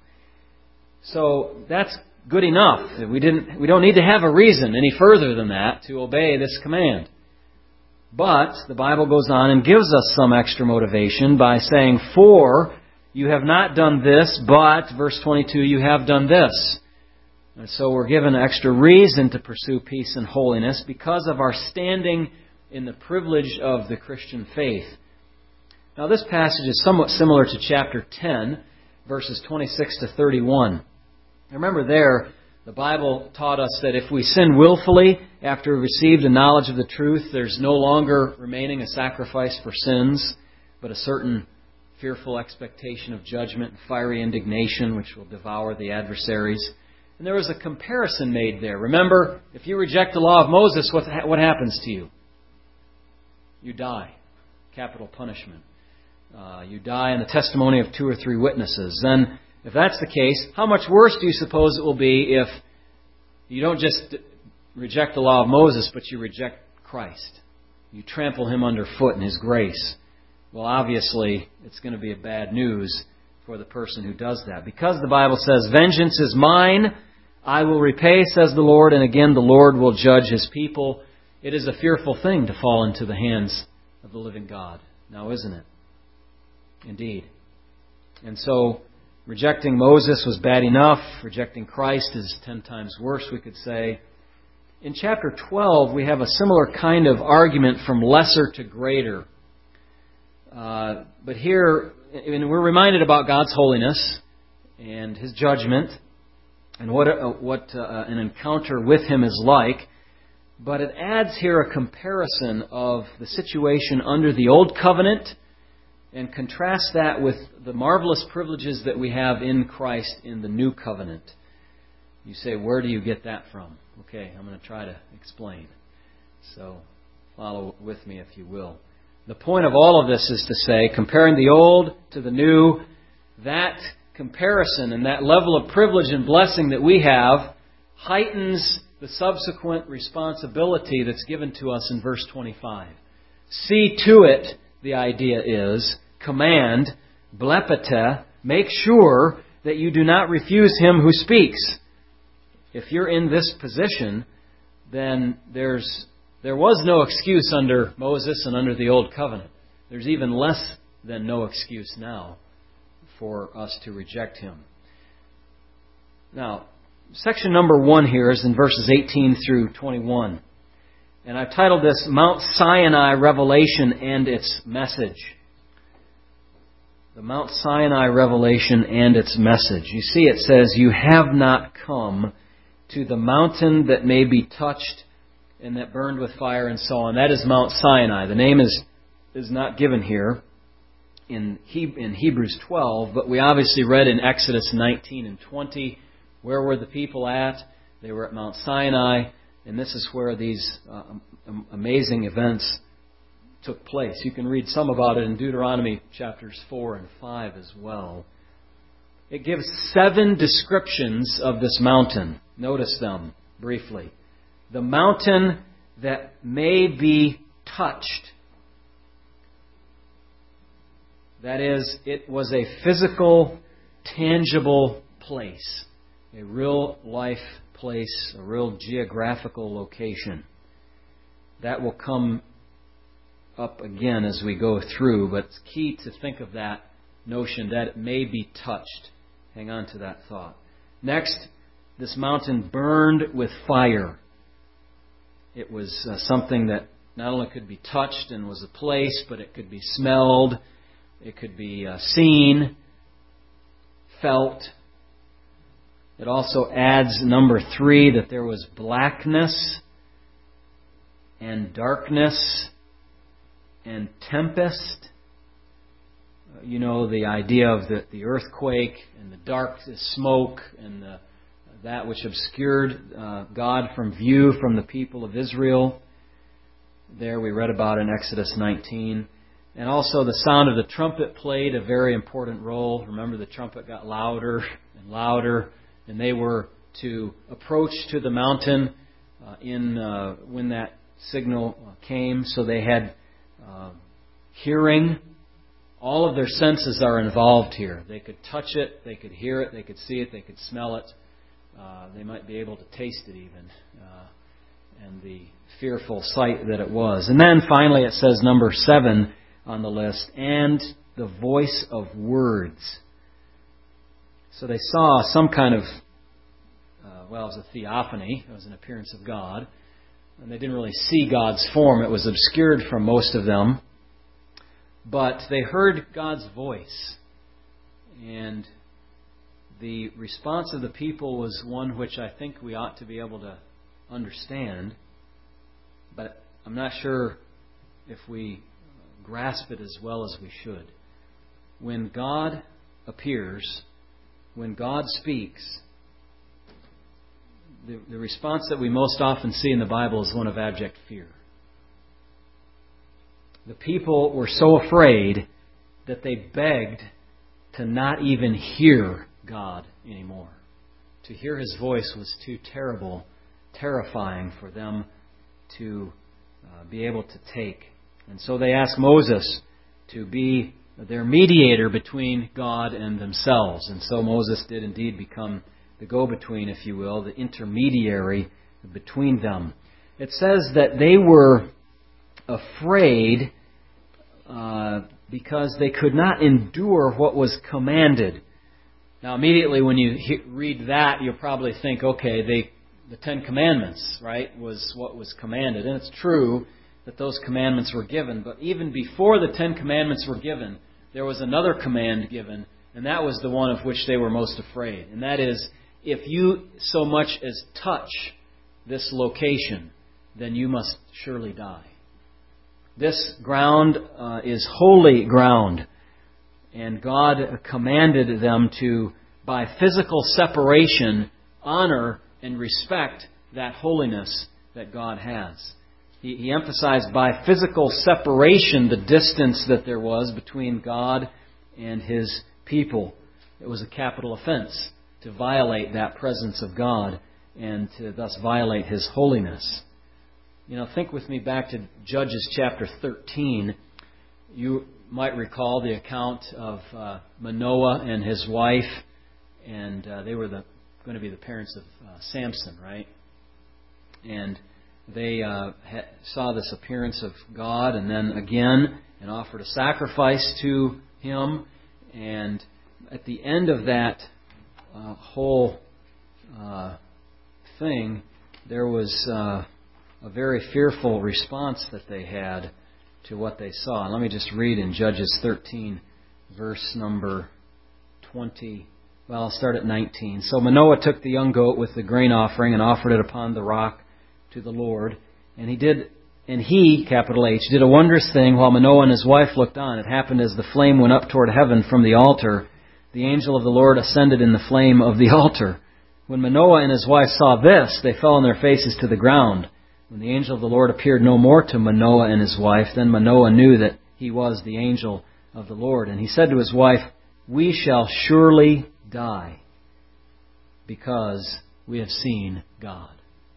S1: So that's good enough. We didn't. We don't need to have a reason any further than that to obey this command. But the Bible goes on and gives us some extra motivation by saying, "For you have not done this, but," verse twenty-two, "you have done this." And so we're given extra reason to pursue peace and holiness because of our standing in the privilege of the Christian faith. Now this passage is somewhat similar to chapter ten, verses twenty-six to thirty-one. Remember there, the Bible taught us that if we sin willfully after we received the knowledge of the truth, there's no longer remaining a sacrifice for sins, but a certain fearful expectation of judgment and fiery indignation which will devour the adversaries. And there was a comparison made there. Remember, if you reject the law of Moses, what, what happens to you? You die. Capital punishment. Uh, you die in the testimony of two or three witnesses. Then, if that's the case, how much worse do you suppose it will be if you don't just reject the law of Moses, but you reject Christ? You trample Him underfoot in His grace. Well, obviously, it's going to be a bad news for the person who does that. Because the Bible says, "Vengeance is mine, I will repay, says the Lord," and again, the Lord will judge His people. It is a fearful thing to fall into the hands of the living God. Now, isn't it? Indeed. And so, rejecting Moses was bad enough. Rejecting Christ is ten times worse, we could say. In chapter twelve, we have a similar kind of argument from lesser to greater. Uh, but here, and we're reminded about God's holiness and His judgment and what, uh, what uh, an encounter with Him is like. But it adds here a comparison of the situation under the Old Covenant and contrasts that with the marvelous privileges that we have in Christ in the New Covenant. You say, where do you get that from? Okay, I'm going to try to explain. So follow with me if you will. The point of all of this is to say, comparing the Old to the New, that comparison and that level of privilege and blessing that we have heightens the subsequent responsibility that's given to us in verse twenty-five. See to it, the idea is, command, blepete, make sure that you do not refuse Him who speaks. If you're in this position, then there's there was no excuse under Moses and under the Old Covenant. There's even less than no excuse now for us to reject Him. Now, section number one here is in verses eighteen through twenty-one. And I've titled this Mount Sinai Revelation and its Message. The Mount Sinai Revelation and its Message. You see, it says, "You have not come to the mountain that may be touched and that burned with fire," and so on. That is Mount Sinai. The name is, is not given here in, he, in Hebrews twelve, but we obviously read in Exodus nineteen and twenty. Where were the people at? They were at Mount Sinai. And this is where these uh, amazing events took place. You can read some about it in Deuteronomy chapters four and five as well. It gives seven descriptions of this mountain. Notice them briefly. The mountain that may be touched. That is, it was a physical, tangible place. A real life place, a real geographical location. That will come up again as we go through, but it's key to think of that notion that it may be touched. Hang on to that thought. Next, this mountain burned with fire. It was uh, something that not only could be touched and was a place, but it could be smelled, it could be uh, seen, felt. It also adds, number three, that there was blackness and darkness and tempest. You know, the idea of the, the earthquake and the dark smoke and the, that which obscured uh, God from view from the people of Israel. There we read about in Exodus nineteen. And also the sound of the trumpet played a very important role. Remember, the trumpet got louder and louder, and they were to approach to the mountain uh, in uh, when that signal came. So they had uh, hearing. All of their senses are involved here. They could touch it, they could hear it, they could see it, they could smell it. Uh, they might be able to taste it even. Uh, and the fearful sight that it was. And then finally it says number seven on the list, and the voice of words. So they saw some kind of, uh, well, it was a theophany. It was an appearance of God. And they didn't really see God's form. It was obscured from most of them. But they heard God's voice. And the response of the people was one which I think we ought to be able to understand. But I'm not sure if we grasp it as well as we should. When God appears, when God speaks, the, the response that we most often see in the Bible is one of abject fear. The people were so afraid that they begged to not even hear God anymore. To hear His voice was too terrible, terrifying for them to uh, be able to take. And so they asked Moses to be their mediator between God and themselves. And so Moses did indeed become the go-between, if you will, the intermediary between them. It says that they were afraid uh, because they could not endure what was commanded. Now, immediately when you he- read that, you'll probably think, okay, they, the Ten Commandments, right, was what was commanded. And it's true that those commandments were given. But even before the Ten Commandments were given, there was another command given, and that was the one of which they were most afraid. And that is, if you so much as touch this location, then you must surely die. This ground uh, is holy ground. And God commanded them to, by physical separation, honor and respect that holiness that God has. He, he emphasized by physical separation the distance that there was between God and His people. It was a capital offense to violate that presence of God and to thus violate His holiness. You know, think with me back to Judges chapter thirteen. You might recall the account of uh, Manoah and his wife, and uh, they were the, going to be the parents of uh, Samson, right? And they uh, ha- saw this appearance of God, and then again, and offered a sacrifice to Him. And at the end of that uh, whole uh, thing, there was uh, a very fearful response that they had to what they saw. And let me just read in Judges thirteen, verse number twenty. Well, I'll start at nineteen. So Manoah took the young goat with the grain offering and offered it upon the rock to the Lord. And he did, and he, capital H, did a wondrous thing while Manoah and his wife looked on. It happened as the flame went up toward heaven from the altar. The angel of the Lord ascended in the flame of the altar. When Manoah and his wife saw this, they fell on their faces to the ground. When the angel of the Lord appeared no more to Manoah and his wife, then Manoah knew that he was the angel of the Lord. And he said to his wife, "We shall surely die, because we have seen God."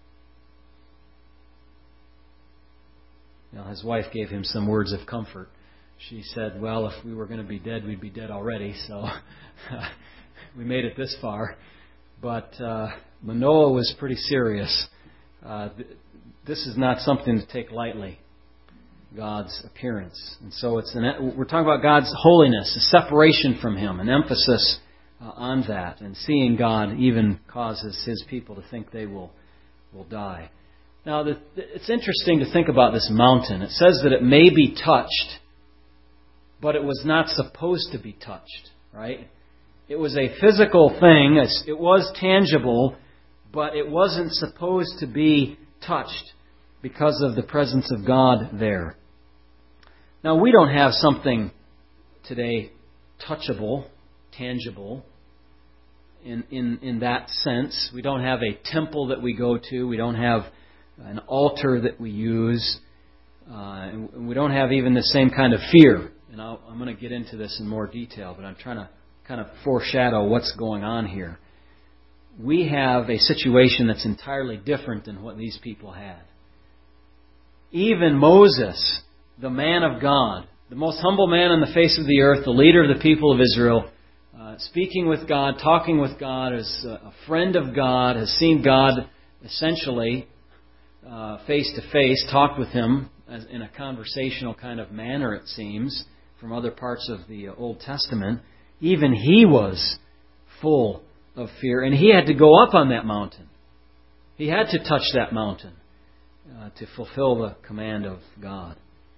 S1: Now, his wife gave him some words of comfort. She said, well, if we were going to be dead, we'd be dead already, so we made it this far. But uh, Manoah was pretty serious. Uh, th- this is not something to take lightly, God's appearance. And so it's an, we're talking about God's holiness, a separation from Him, an emphasis uh, on that. And seeing God even causes His people to think they will, will die. Now, the, it's interesting to think about this mountain. It says that it may be touched, but it was not supposed to be touched, right? It was a physical thing. It was tangible, but it wasn't supposed to be touched because of the presence of God there. Now, we don't have something today touchable, tangible, in, in, in that sense. We don't have a temple that we go to. We don't have an altar that we use. Uh, and we don't have even the same kind of fear. And I'll, I'm going to get into this in more detail, but I'm trying to kind of foreshadow what's going on here. We have a situation that's entirely different than what these people had. Even Moses, the man of God, the most humble man on the face of the earth, the leader of the people of Israel, uh, speaking with God, talking with God, as a friend of God, has seen God essentially uh, face to face, talked with Him as in a conversational kind of manner, it seems, from other parts of the Old Testament. Even he was full of fear, and he had to go up on that mountain. He had to touch that mountain uh, to fulfill the command of God.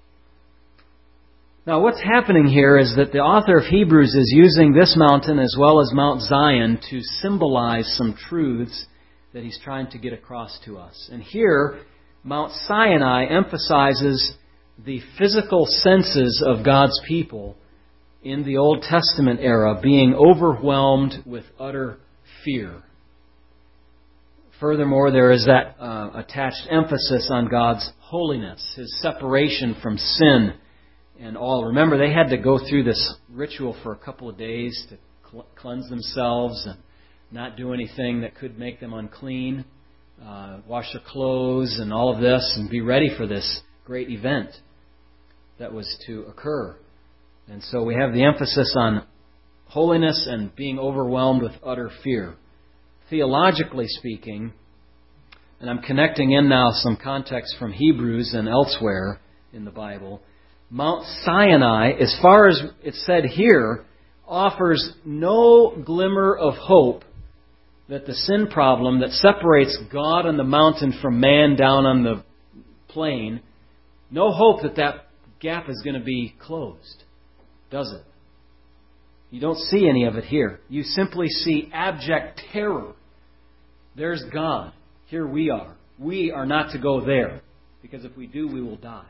S1: Now, what's happening here is that the author of Hebrews is using this mountain as well as Mount Zion to symbolize some truths that he's trying to get across to us. And here, Mount Sinai emphasizes the physical senses of God's people in the Old Testament era being overwhelmed with utter fear. Furthermore, there is that uh, attached emphasis on God's holiness, His separation from sin and all. Remember, they had to go through this ritual for a couple of days to cl- cleanse themselves and not do anything that could make them unclean, uh, wash their clothes and all of this, and be ready for this great event that was to occur. And so we have the emphasis on holiness and being overwhelmed with utter fear. Theologically speaking, and I'm connecting in now some context from Hebrews and elsewhere in the Bible, Mount Sinai, as far as it's said here, offers no glimmer of hope that the sin problem that separates God on the mountain from man down on the plain, no hope that that gap is going to be closed, does it? You don't see any of it here. You simply see abject terror. There's God. Here we are. We are not to go there, because if we do, we will die.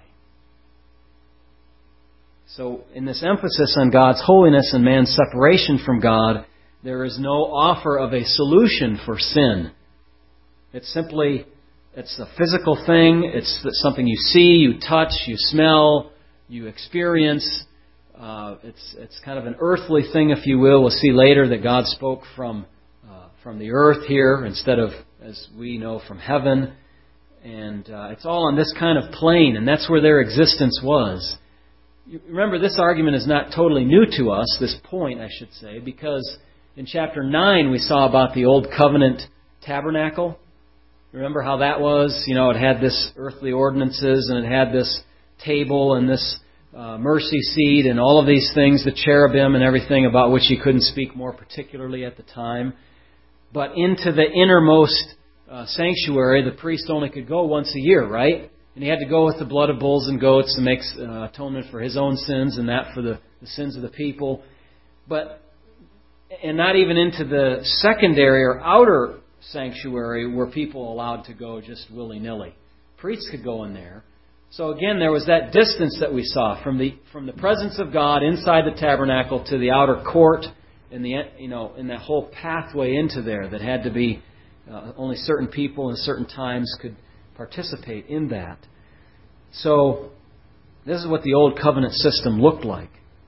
S1: So, in this emphasis on God's holiness and man's separation from God, there is no offer of a solution for sin. It's simply, it's a physical thing. It's something you see, you touch, you smell, you experience. Uh, it's it's kind of an earthly thing, if you will. We'll see later that God spoke from uh, from the earth here instead of, as we know, from heaven. And uh, it's all on this kind of plane, and that's where their existence was. You remember, this argument is not totally new to us, this point, I should say, because in chapter nine we saw about the Old Covenant tabernacle. Remember how that was? You know, it had this earthly ordinances, and it had this table and this uh, mercy seat and all of these things, the cherubim and everything about which he couldn't speak more particularly at the time. But into the innermost uh, sanctuary, the priest only could go once a year, right? And he had to go with the blood of bulls and goats to make uh, atonement for his own sins and that for the, the sins of the people. But, and not even into the secondary or outer sanctuary were people allowed to go just willy-nilly. Priests could go in there. So again, there was that distance that we saw from the from the presence of God inside the tabernacle to the outer court, and the you know in that whole pathway into there that had to be uh, only certain people in certain times could participate in that. So this is what the Old Covenant system looked like.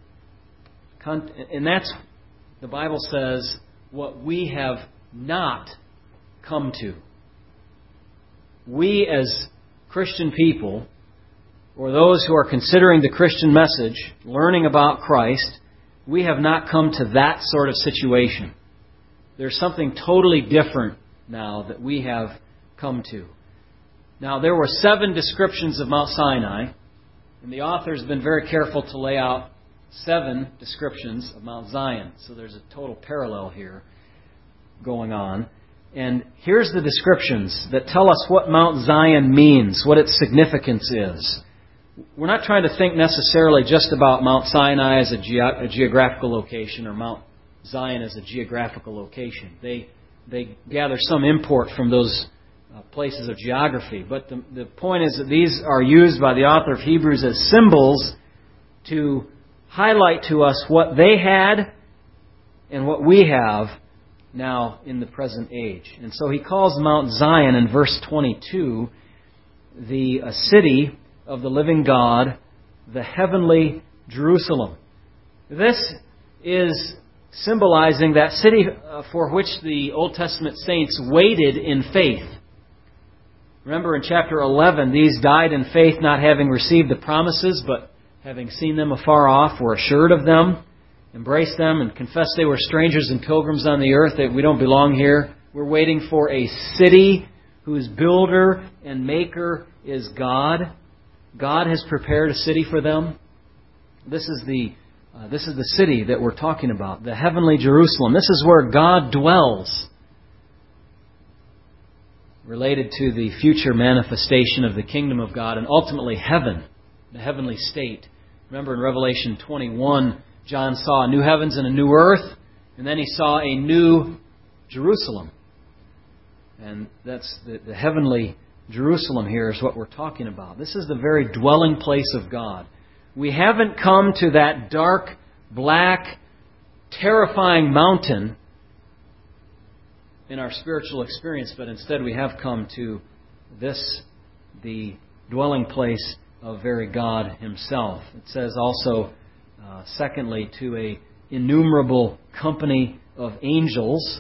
S1: And that's, the Bible says, what we have not come to. We as Christian people, or those who are considering the Christian message, learning about Christ, we have not come to that sort of situation. There's something totally different now that we have come to. Now, there were seven descriptions of Mount Sinai, and the author has been very careful to lay out seven descriptions of Mount Zion. So there's a total parallel here going on. And here's the descriptions that tell us what Mount Zion means, what its significance is. We're not trying to think necessarily just about Mount Sinai as a, ge- a geographical location or Mount Zion as a geographical location. They, they gather some import from those Uh, places of geography. But the, the point is that these are used by the author of Hebrews as symbols to highlight to us what they had and what we have now in the present age. And so he calls Mount Zion in verse twenty-two the a city of the living God, the heavenly Jerusalem. This is symbolizing that city for which the Old Testament saints waited in faith. Remember in chapter eleven, these died in faith, not having received the promises, but having seen them afar off, were assured of them, embraced them, and confessed they were strangers and pilgrims on the earth, that we don't belong here. We're waiting for a city whose builder and maker is God. God has prepared a city for them. This is the uh, this is the city that we're talking about, the heavenly Jerusalem. This is where God dwells, related to the future manifestation of the kingdom of God and ultimately heaven, the heavenly state. Remember in Revelation twenty-one, John saw a new heavens and a new earth, and then he saw a new Jerusalem. And that's the, the heavenly Jerusalem here is what we're talking about. This is the very dwelling place of God. We haven't come to that dark, black, terrifying mountain in our spiritual experience, but instead we have come to this, the dwelling place of very God Himself. It says also, uh, secondly, to a innumerable company of angels.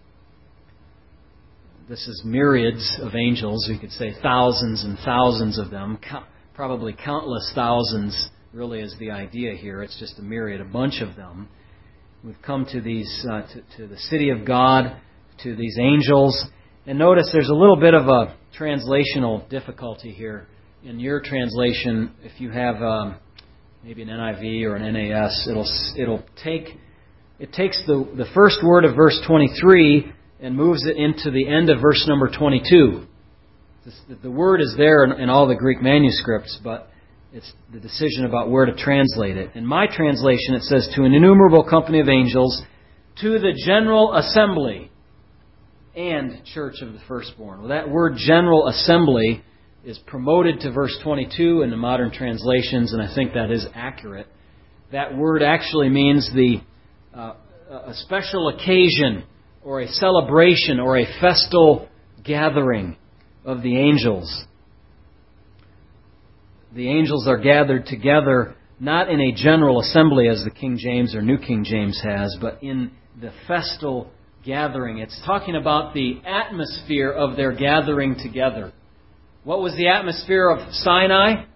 S1: This is myriads of angels. We could say thousands and thousands of them. Co- probably countless thousands really is the idea here. It's just a myriad, a bunch of them. We've come to these uh, to, to the city of God, to these angels. And notice there's a little bit of a translational difficulty here. In your translation, if you have um, maybe an N I V or an N A S, it'll it'll take it takes the the first word of verse twenty-three and moves it into the end of verse number twenty-two. The, the word is there in, in all the Greek manuscripts, but it's the decision about where to translate it. In my translation, it says, to an innumerable company of angels, to the general assembly and church of the firstborn. Well, that word general assembly is promoted to verse twenty-two in the modern translations, and I think that is accurate. That word actually means the uh, a special occasion or a celebration or a festal gathering of the angels. The angels are gathered together not in a general assembly as the King James or New King James has, but in the festal gathering. It's talking about the atmosphere of their gathering together. What was the atmosphere of Sinai?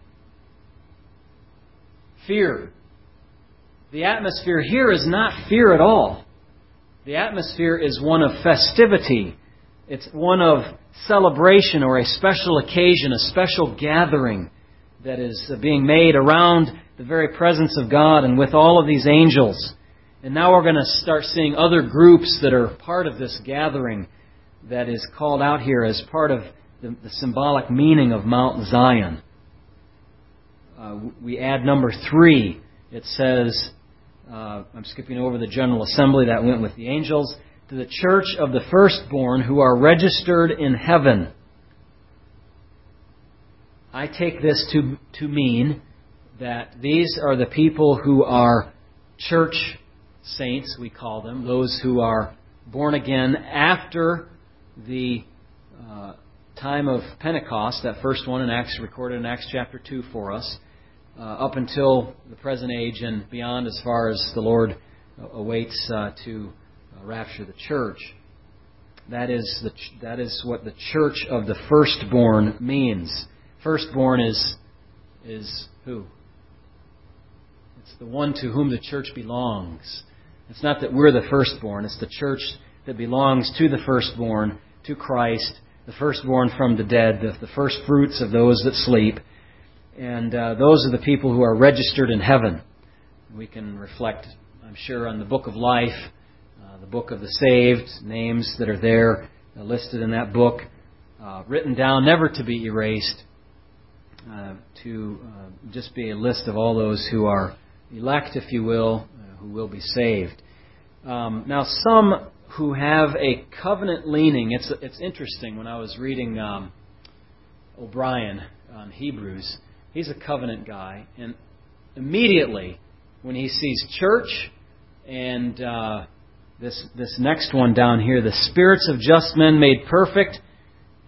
S1: Fear. The atmosphere here is not fear at all. The atmosphere is one of festivity. It's one of celebration or a special occasion, a special gathering that is being made around the very presence of God and with all of these angels. And now we're going to start seeing other groups that are part of this gathering that is called out here as part of the, the symbolic meaning of Mount Zion. Uh, we add number three. It says, uh, I'm skipping over the general assembly that went with the angels, to the church of the firstborn who are registered in heaven. I take this to, to mean that these are the people who are church saints, we call them, those who are born again after the uh, time of Pentecost, that first one in Acts, recorded in Acts chapter two for us, uh, up until the present age and beyond, as far as the Lord awaits uh, to uh, rapture the church. That is the ch- that is what the church of the firstborn means. Firstborn is is who? It's the one to whom the church belongs. It's not that we're the firstborn. It's the church that belongs to the firstborn, to Christ, the firstborn from the dead, the, the first fruits of those that sleep. And uh, those are the people who are registered in heaven. We can reflect, I'm sure, on the book of life, uh, the book of the saved, names that are there uh, listed in that book, uh, written down, never to be erased. Uh, to uh, just be a list of all those who are elect, if you will, uh, who will be saved. Um, now, some who have a covenant leaning, it's it's interesting, when I was reading um, O'Brien on Hebrews, he's a covenant guy, and immediately when he sees church and uh, this, this next one down here, the spirits of just men made perfect,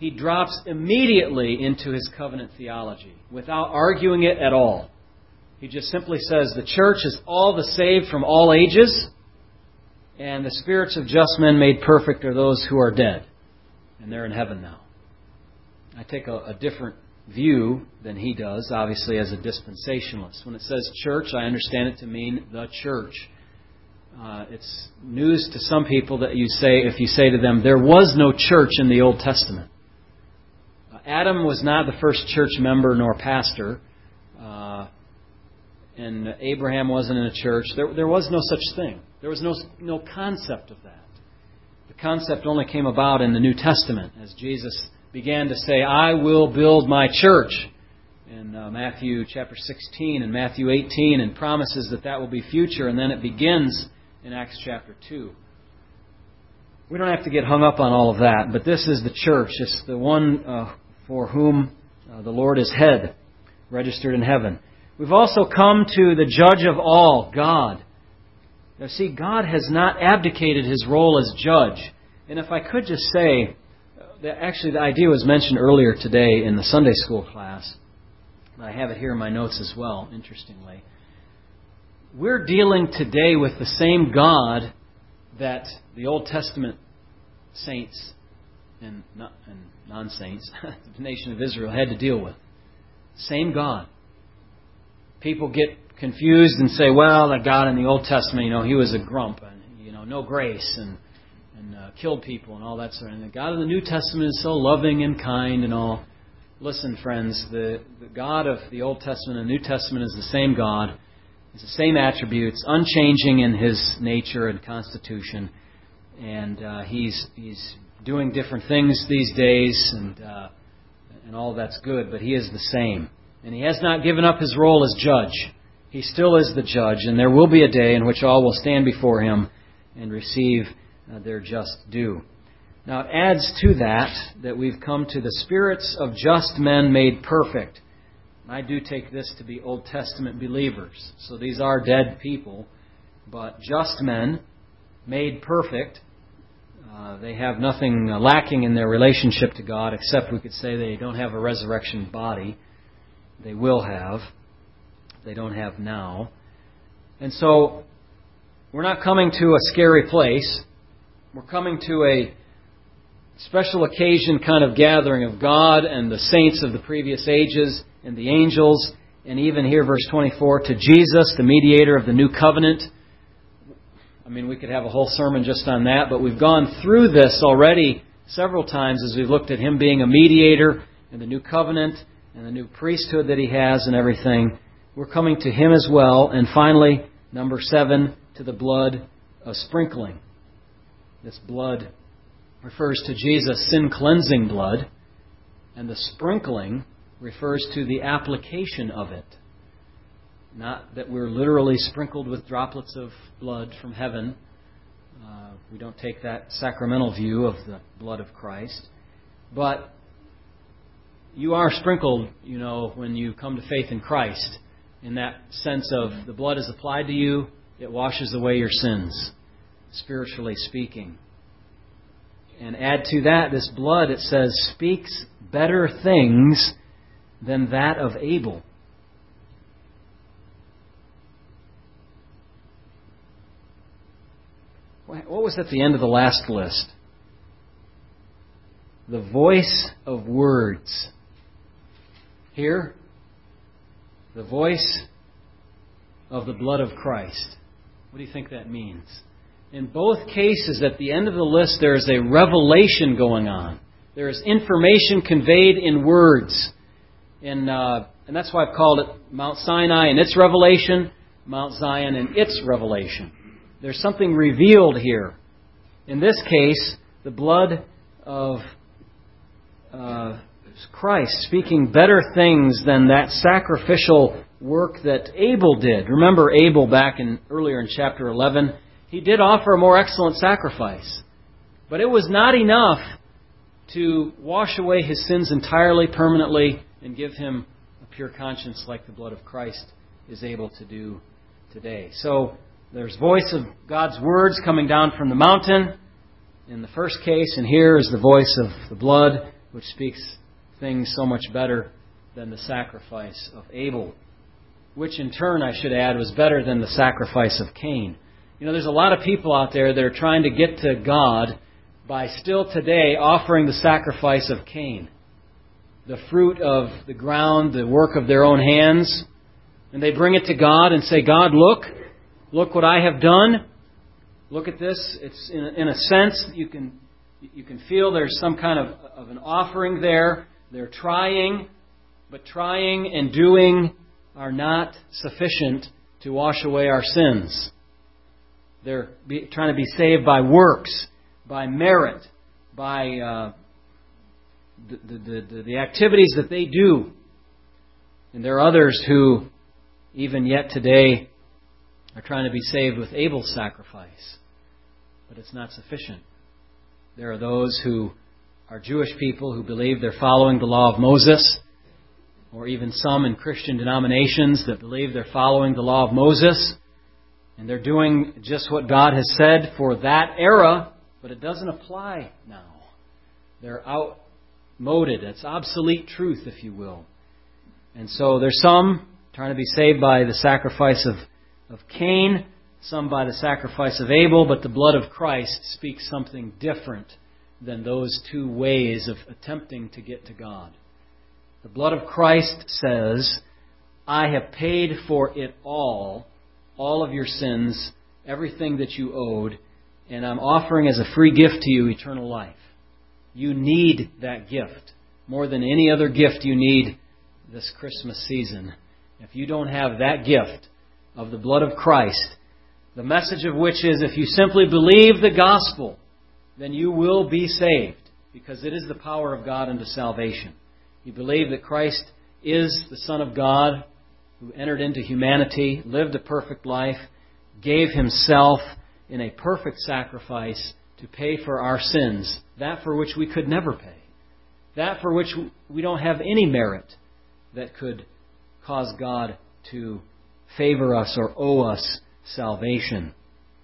S1: he drops immediately into his covenant theology without arguing it at all. He just simply says the church is all the saved from all ages, and the spirits of just men made perfect are those who are dead, and they're in heaven now. I take a, a different view than he does, obviously as a dispensationalist. When it says church, I understand it to mean the church. Uh, it's news to some people that you say, if you say to them, there was no church in the Old Testament. Uh, Adam was not the first church member nor pastor, uh, and Abraham wasn't in a church. There, there was no such thing. There was no no concept of that. The concept only came about in the New Testament as Jesus began to say, I will build my church in uh, Matthew chapter sixteen and Matthew eighteen, and promises that that will be future, and then it begins in Acts chapter two. We don't have to get hung up on all of that, but this is the church. It's the one uh, for whom uh, the Lord is head, registered in heaven. We've also come to the judge of all, God. Now see, God has not abdicated His role as judge. And if I could just say, that actually the idea was mentioned earlier today in the Sunday school class. I have it here in my notes as well, interestingly. We're dealing today with the same God that the Old Testament saints and non-saints, the nation of Israel, had to deal with. Same God. People get confused and say, well, the God in the Old Testament, you know, He was a grump and, you know, no grace and, and uh, killed people and all that sort of thing. The God of the New Testament is so loving and kind and all. Listen, friends, the, the God of the Old Testament and the New Testament is the same God. It's the same attributes, unchanging in His nature and constitution. And uh, He's He's doing different things these days, and uh, and all that's good, but He is the same. And He has not given up His role as judge. He still is the judge, and there will be a day in which all will stand before Him and receive uh, their just due. Now, it adds to that that we've come to the spirits of just men made perfect. I do take this to be Old Testament believers. So these are dead people, but just men made perfect. Uh, they have nothing lacking in their relationship to God, except we could say they don't have a resurrection body. They will have. They don't have now. And so we're not coming to a scary place. We're coming to a special occasion kind of gathering of God and the saints of the previous ages and the angels, and even here, verse twenty-four, to Jesus, the mediator of the new covenant. I mean, we could have a whole sermon just on that, but we've gone through this already several times as we've looked at Him being a mediator and the new covenant and the new priesthood that He has and everything. We're coming to Him as well. And finally, number seven, to the blood of sprinkling. This blood refers to Jesus' sin-cleansing blood, and the sprinkling refers to the application of it. Not that we're literally sprinkled with droplets of blood from heaven. Uh, we don't take that sacramental view of the blood of Christ. But you are sprinkled, you know, when you come to faith in Christ, in that sense of the blood is applied to you, it washes away your sins, spiritually speaking. And add to that, this blood, it says, speaks better things than that of Abel. What was at the end of the last list? The voice of words. Here, the voice of the blood of Christ. What do you think that means? In both cases, at the end of the list, there is a revelation going on. There is information conveyed in words. In, uh, and that's why I've called it Mount Sinai and its revelation, Mount Zion and its revelation. There's something revealed here. In this case, the blood of uh, Christ speaking better things than that sacrificial work that Abel did. Remember Abel back in earlier in chapter eleven? He did offer a more excellent sacrifice. But it was not enough to wash away his sins entirely, permanently, and give him a pure conscience like the blood of Christ is able to do today. So there's voice of God's words coming down from the mountain in the first case, and here is the voice of the blood which speaks things so much better than the sacrifice of Abel, which in turn, I should add, was better than the sacrifice of Cain. You know, there's a lot of people out there that are trying to get to God by still today offering the sacrifice of Cain, the fruit of the ground, the work of their own hands. And they bring it to God and say, God, look, look what I have done. Look at this. It's in a, in a sense, you can you can feel there's some kind of, of an offering there. They're trying, but trying and doing are not sufficient to wash away our sins. They're be, trying to be saved by works, by merit, by uh, the, the, the, the activities that they do. And there are others who, even yet today, are trying to be saved with Abel's sacrifice. But it's not sufficient. There are those who are Jewish people who believe they're following the law of Moses, or even some in Christian denominations that believe they're following the law of Moses, and they're doing just what God has said for that era, but it doesn't apply now. They're outmoded. It's obsolete truth, if you will. And so there's some trying to be saved by the sacrifice of, of Cain, some by the sacrifice of Abel, but the blood of Christ speaks something different than those two ways of attempting to get to God. The blood of Christ says, I have paid for it all, all of your sins, everything that you owed, and I'm offering as a free gift to you eternal life. You need that gift more than any other gift you need this Christmas season. If you don't have that gift of the blood of Christ, the message of which is if you simply believe the gospel, then you will be saved, because it is the power of God unto salvation. You believe that Christ is the Son of God who entered into humanity, lived a perfect life, gave Himself in a perfect sacrifice to pay for our sins, that for which we could never pay, that for which we don't have any merit that could cause God to favor us or owe us salvation.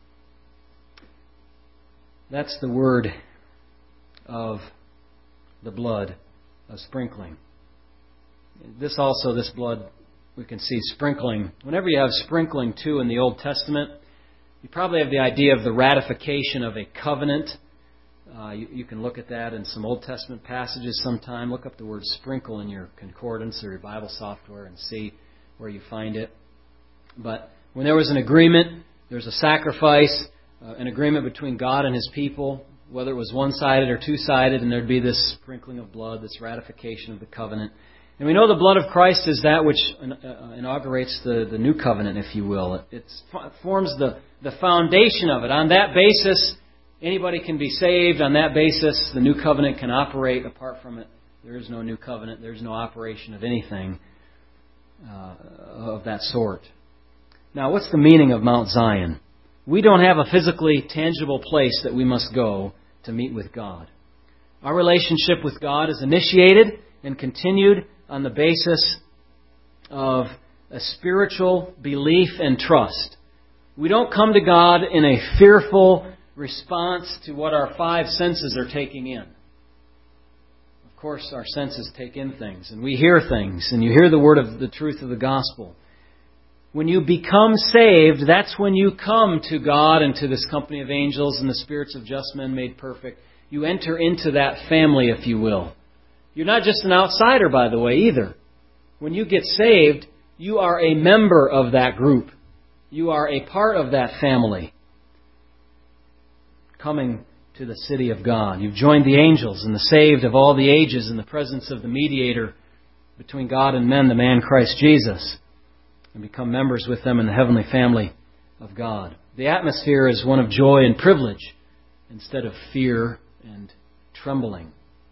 S1: That's the word of the blood of sprinkling. This also, this blood, we can see sprinkling. Whenever you have sprinkling too in the Old Testament, you probably have the idea of the ratification of a covenant. Uh, you, you can look at that in some Old Testament passages sometime. Look up the word sprinkle in your concordance or your Bible software and see where you find it. But when there was an agreement, there was a sacrifice, uh, an agreement between God and His people, whether it was one-sided or two-sided, and there'd be this sprinkling of blood, this ratification of the covenant. And we know the blood of Christ is that which inaugurates the, the new covenant, if you will. It, it forms the, the foundation of it. On that basis, anybody can be saved. On that basis, the new covenant can operate. Apart from it, there is no new covenant. There is no operation of anything uh, of that sort. Now, what's the meaning of Mount Zion? We don't have a physically tangible place that we must go to meet with God. Our relationship with God is initiated and continued on the basis of a spiritual belief and trust. We don't come to God in a fearful response to what our five senses are taking in. Of course, our senses take in things, and we hear things, and you hear the word of the truth of the gospel. When you become saved, that's when you come to God and to this company of angels and the spirits of just men made perfect. You enter into that family, if you will. You're not just an outsider, by the way, either. When you get saved, you are a member of that group. You are a part of that family, coming to the city of God. You've joined the angels and the saved of all the ages in the presence of the mediator between God and men, the man Christ Jesus, and become members with them in the heavenly family of God. The atmosphere is one of joy and privilege instead of fear and trembling.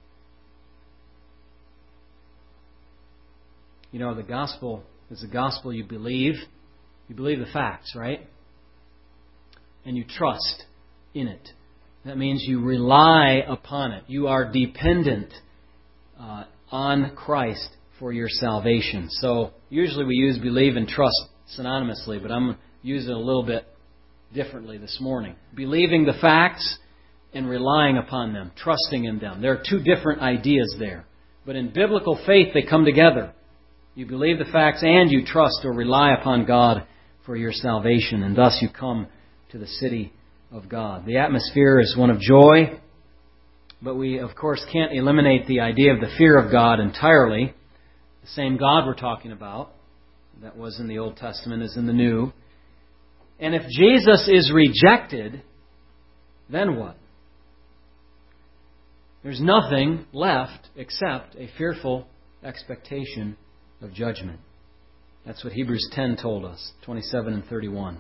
S1: You know, the gospel is the gospel you believe. You believe the facts, right? And you trust in it. That means you rely upon it. You are dependent uh, on Christ for your salvation. So usually we use believe and trust synonymously, but I'm going to use it a little bit differently this morning. Believing the facts and relying upon them, trusting in them. There are two different ideas there. But in biblical faith, they come together. You believe the facts and you trust or rely upon God for your salvation, and thus you come to the city of God. The atmosphere is one of joy, but we, of course, can't eliminate the idea of the fear of God entirely. The same God we're talking about, that was in the Old Testament, is in the New. And if Jesus is rejected, then what? There's nothing left except a fearful expectation of judgment. That's what Hebrews ten told us, twenty-seven and thirty-one.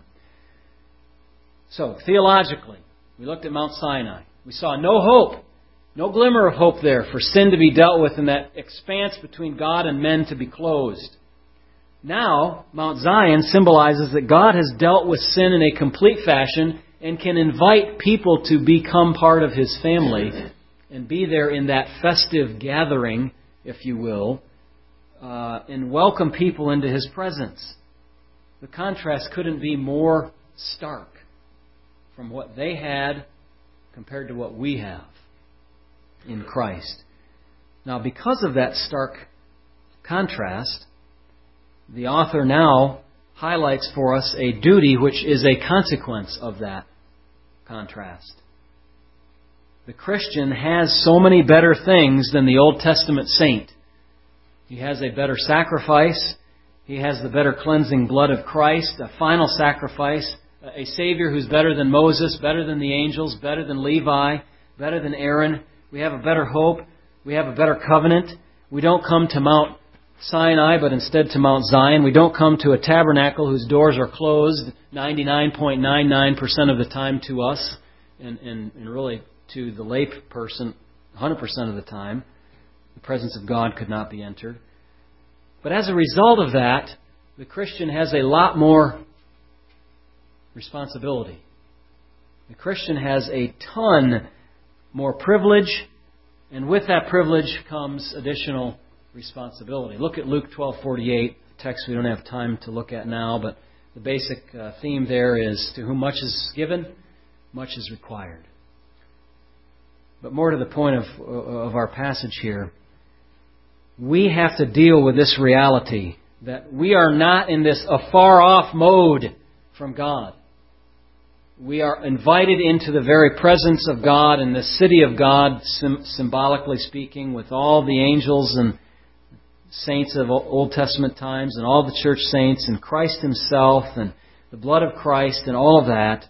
S1: So, theologically, we looked at Mount Sinai. We saw no hope, no glimmer of hope there for sin to be dealt with and that expanse between God and men to be closed. Now, Mount Zion symbolizes that God has dealt with sin in a complete fashion and can invite people to become part of His family and be there in that festive gathering, if you will, uh, and welcome people into His presence. The contrast couldn't be more stark from what they had compared to what we have in Christ. Now, because of that stark contrast, the author now highlights for us a duty which is a consequence of that contrast. The Christian has so many better things than the Old Testament saint. He has a better sacrifice. He has the better cleansing blood of Christ, a final sacrifice, a Savior who's better than Moses, better than the angels, better than Levi, better than Aaron. We have a better hope. We have a better covenant. We don't come to Mount Sinai, but instead to Mount Zion. We don't come to a tabernacle whose doors are closed ninety-nine point nine nine percent of the time to us, and, and, and really to the lay person one hundred percent of the time. The presence of God could not be entered. But as a result of that, the Christian has a lot more responsibility. The Christian has a ton more privilege, and with that privilege comes additional responsibility. Look at Luke twelve forty-eight, a text we don't have time to look at now, but the basic uh, theme there is, to whom much is given, much is required. But more to the point of, of our passage here, we have to deal with this reality that we are not in this afar-off mode from God. We are invited into the very presence of God in the city of God, sim- symbolically speaking, with all the angels and saints of Old Testament times and all the church saints and Christ Himself and the blood of Christ and all of that.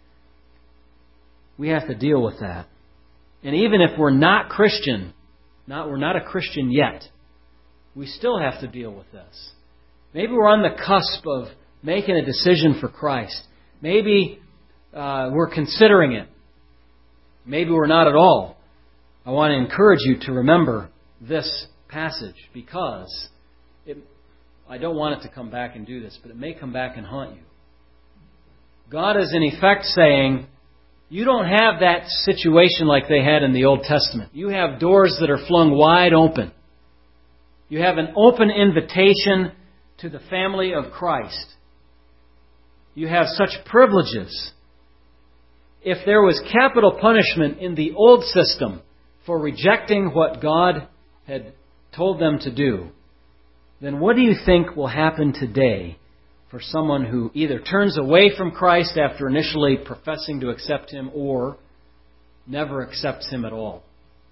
S1: We have to deal with that. And even if we're not Christian, not we're not a Christian yet, we still have to deal with this. Maybe we're on the cusp of making a decision for Christ. Maybe uh, we're considering it. Maybe we're not at all. I want to encourage you to remember this passage, because it, I don't want it to come back and do this, but it may come back and haunt you. God is in effect saying, you don't have that situation like they had in the Old Testament. You have doors that are flung wide open. You have an open invitation to the family of Christ. You have such privileges. If there was capital punishment in the old system for rejecting what God had told them to do, then what do you think will happen today for someone who either turns away from Christ after initially professing to accept Him or never accepts Him at all?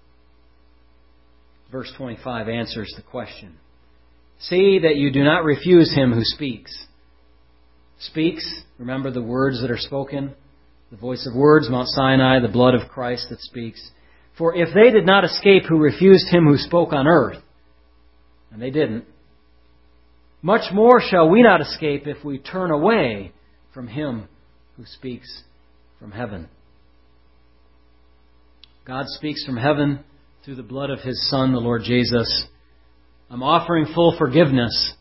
S1: Verse twenty-five answers the question. See that you do not refuse Him who speaks. Speaks, remember the words that are spoken, the voice of words, Mount Sinai, the blood of Christ that speaks. For if they did not escape who refused Him who spoke on earth, and they didn't, much more shall we not escape if we turn away from Him who speaks from heaven. God speaks from heaven through the blood of His Son, the Lord Jesus. I'm offering full forgiveness.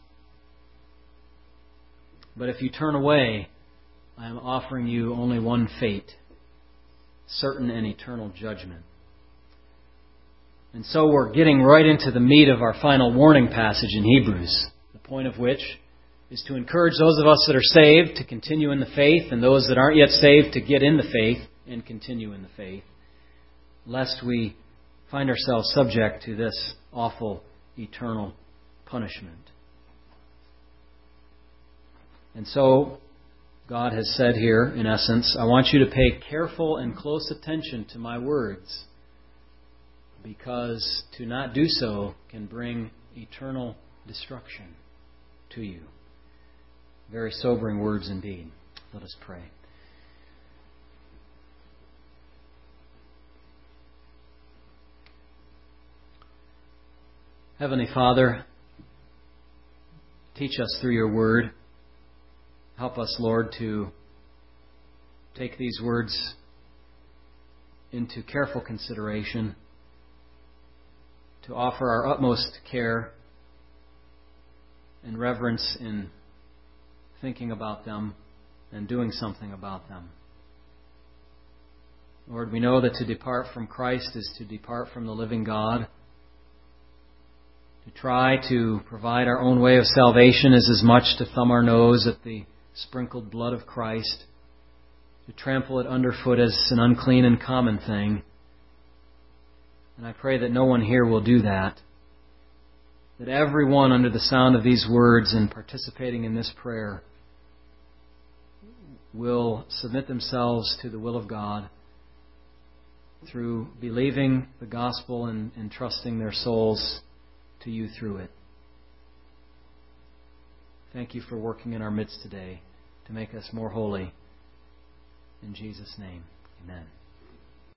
S1: But if you turn away, I am offering you only one fate, certain and eternal judgment. And so we're getting right into the meat of our final warning passage in Hebrews, the point of which is to encourage those of us that are saved to continue in the faith, and those that aren't yet saved to get in the faith and continue in the faith. lest we find ourselves subject to this awful eternal punishment. And so, God has said here, in essence, I want you to pay careful and close attention to my words, because to not do so can bring eternal destruction to you. Very sobering words indeed. Let us pray. Heavenly Father, teach us through your word. Help us, Lord, to take these words into careful consideration, to offer our utmost care and reverence in thinking about them and doing something about them. Lord, we know that to depart from Christ is to depart from the living God. To try to provide our own way of salvation is as much to thumb our nose at the sprinkled blood of Christ. To trample it underfoot as an unclean and common thing. And I pray that no one here will do that. That everyone under the sound of these words and participating in this prayer will submit themselves to the will of God through believing the gospel and, and trusting their souls to you through it. Thank you for working in our midst today to make us more holy. In Jesus' name, amen.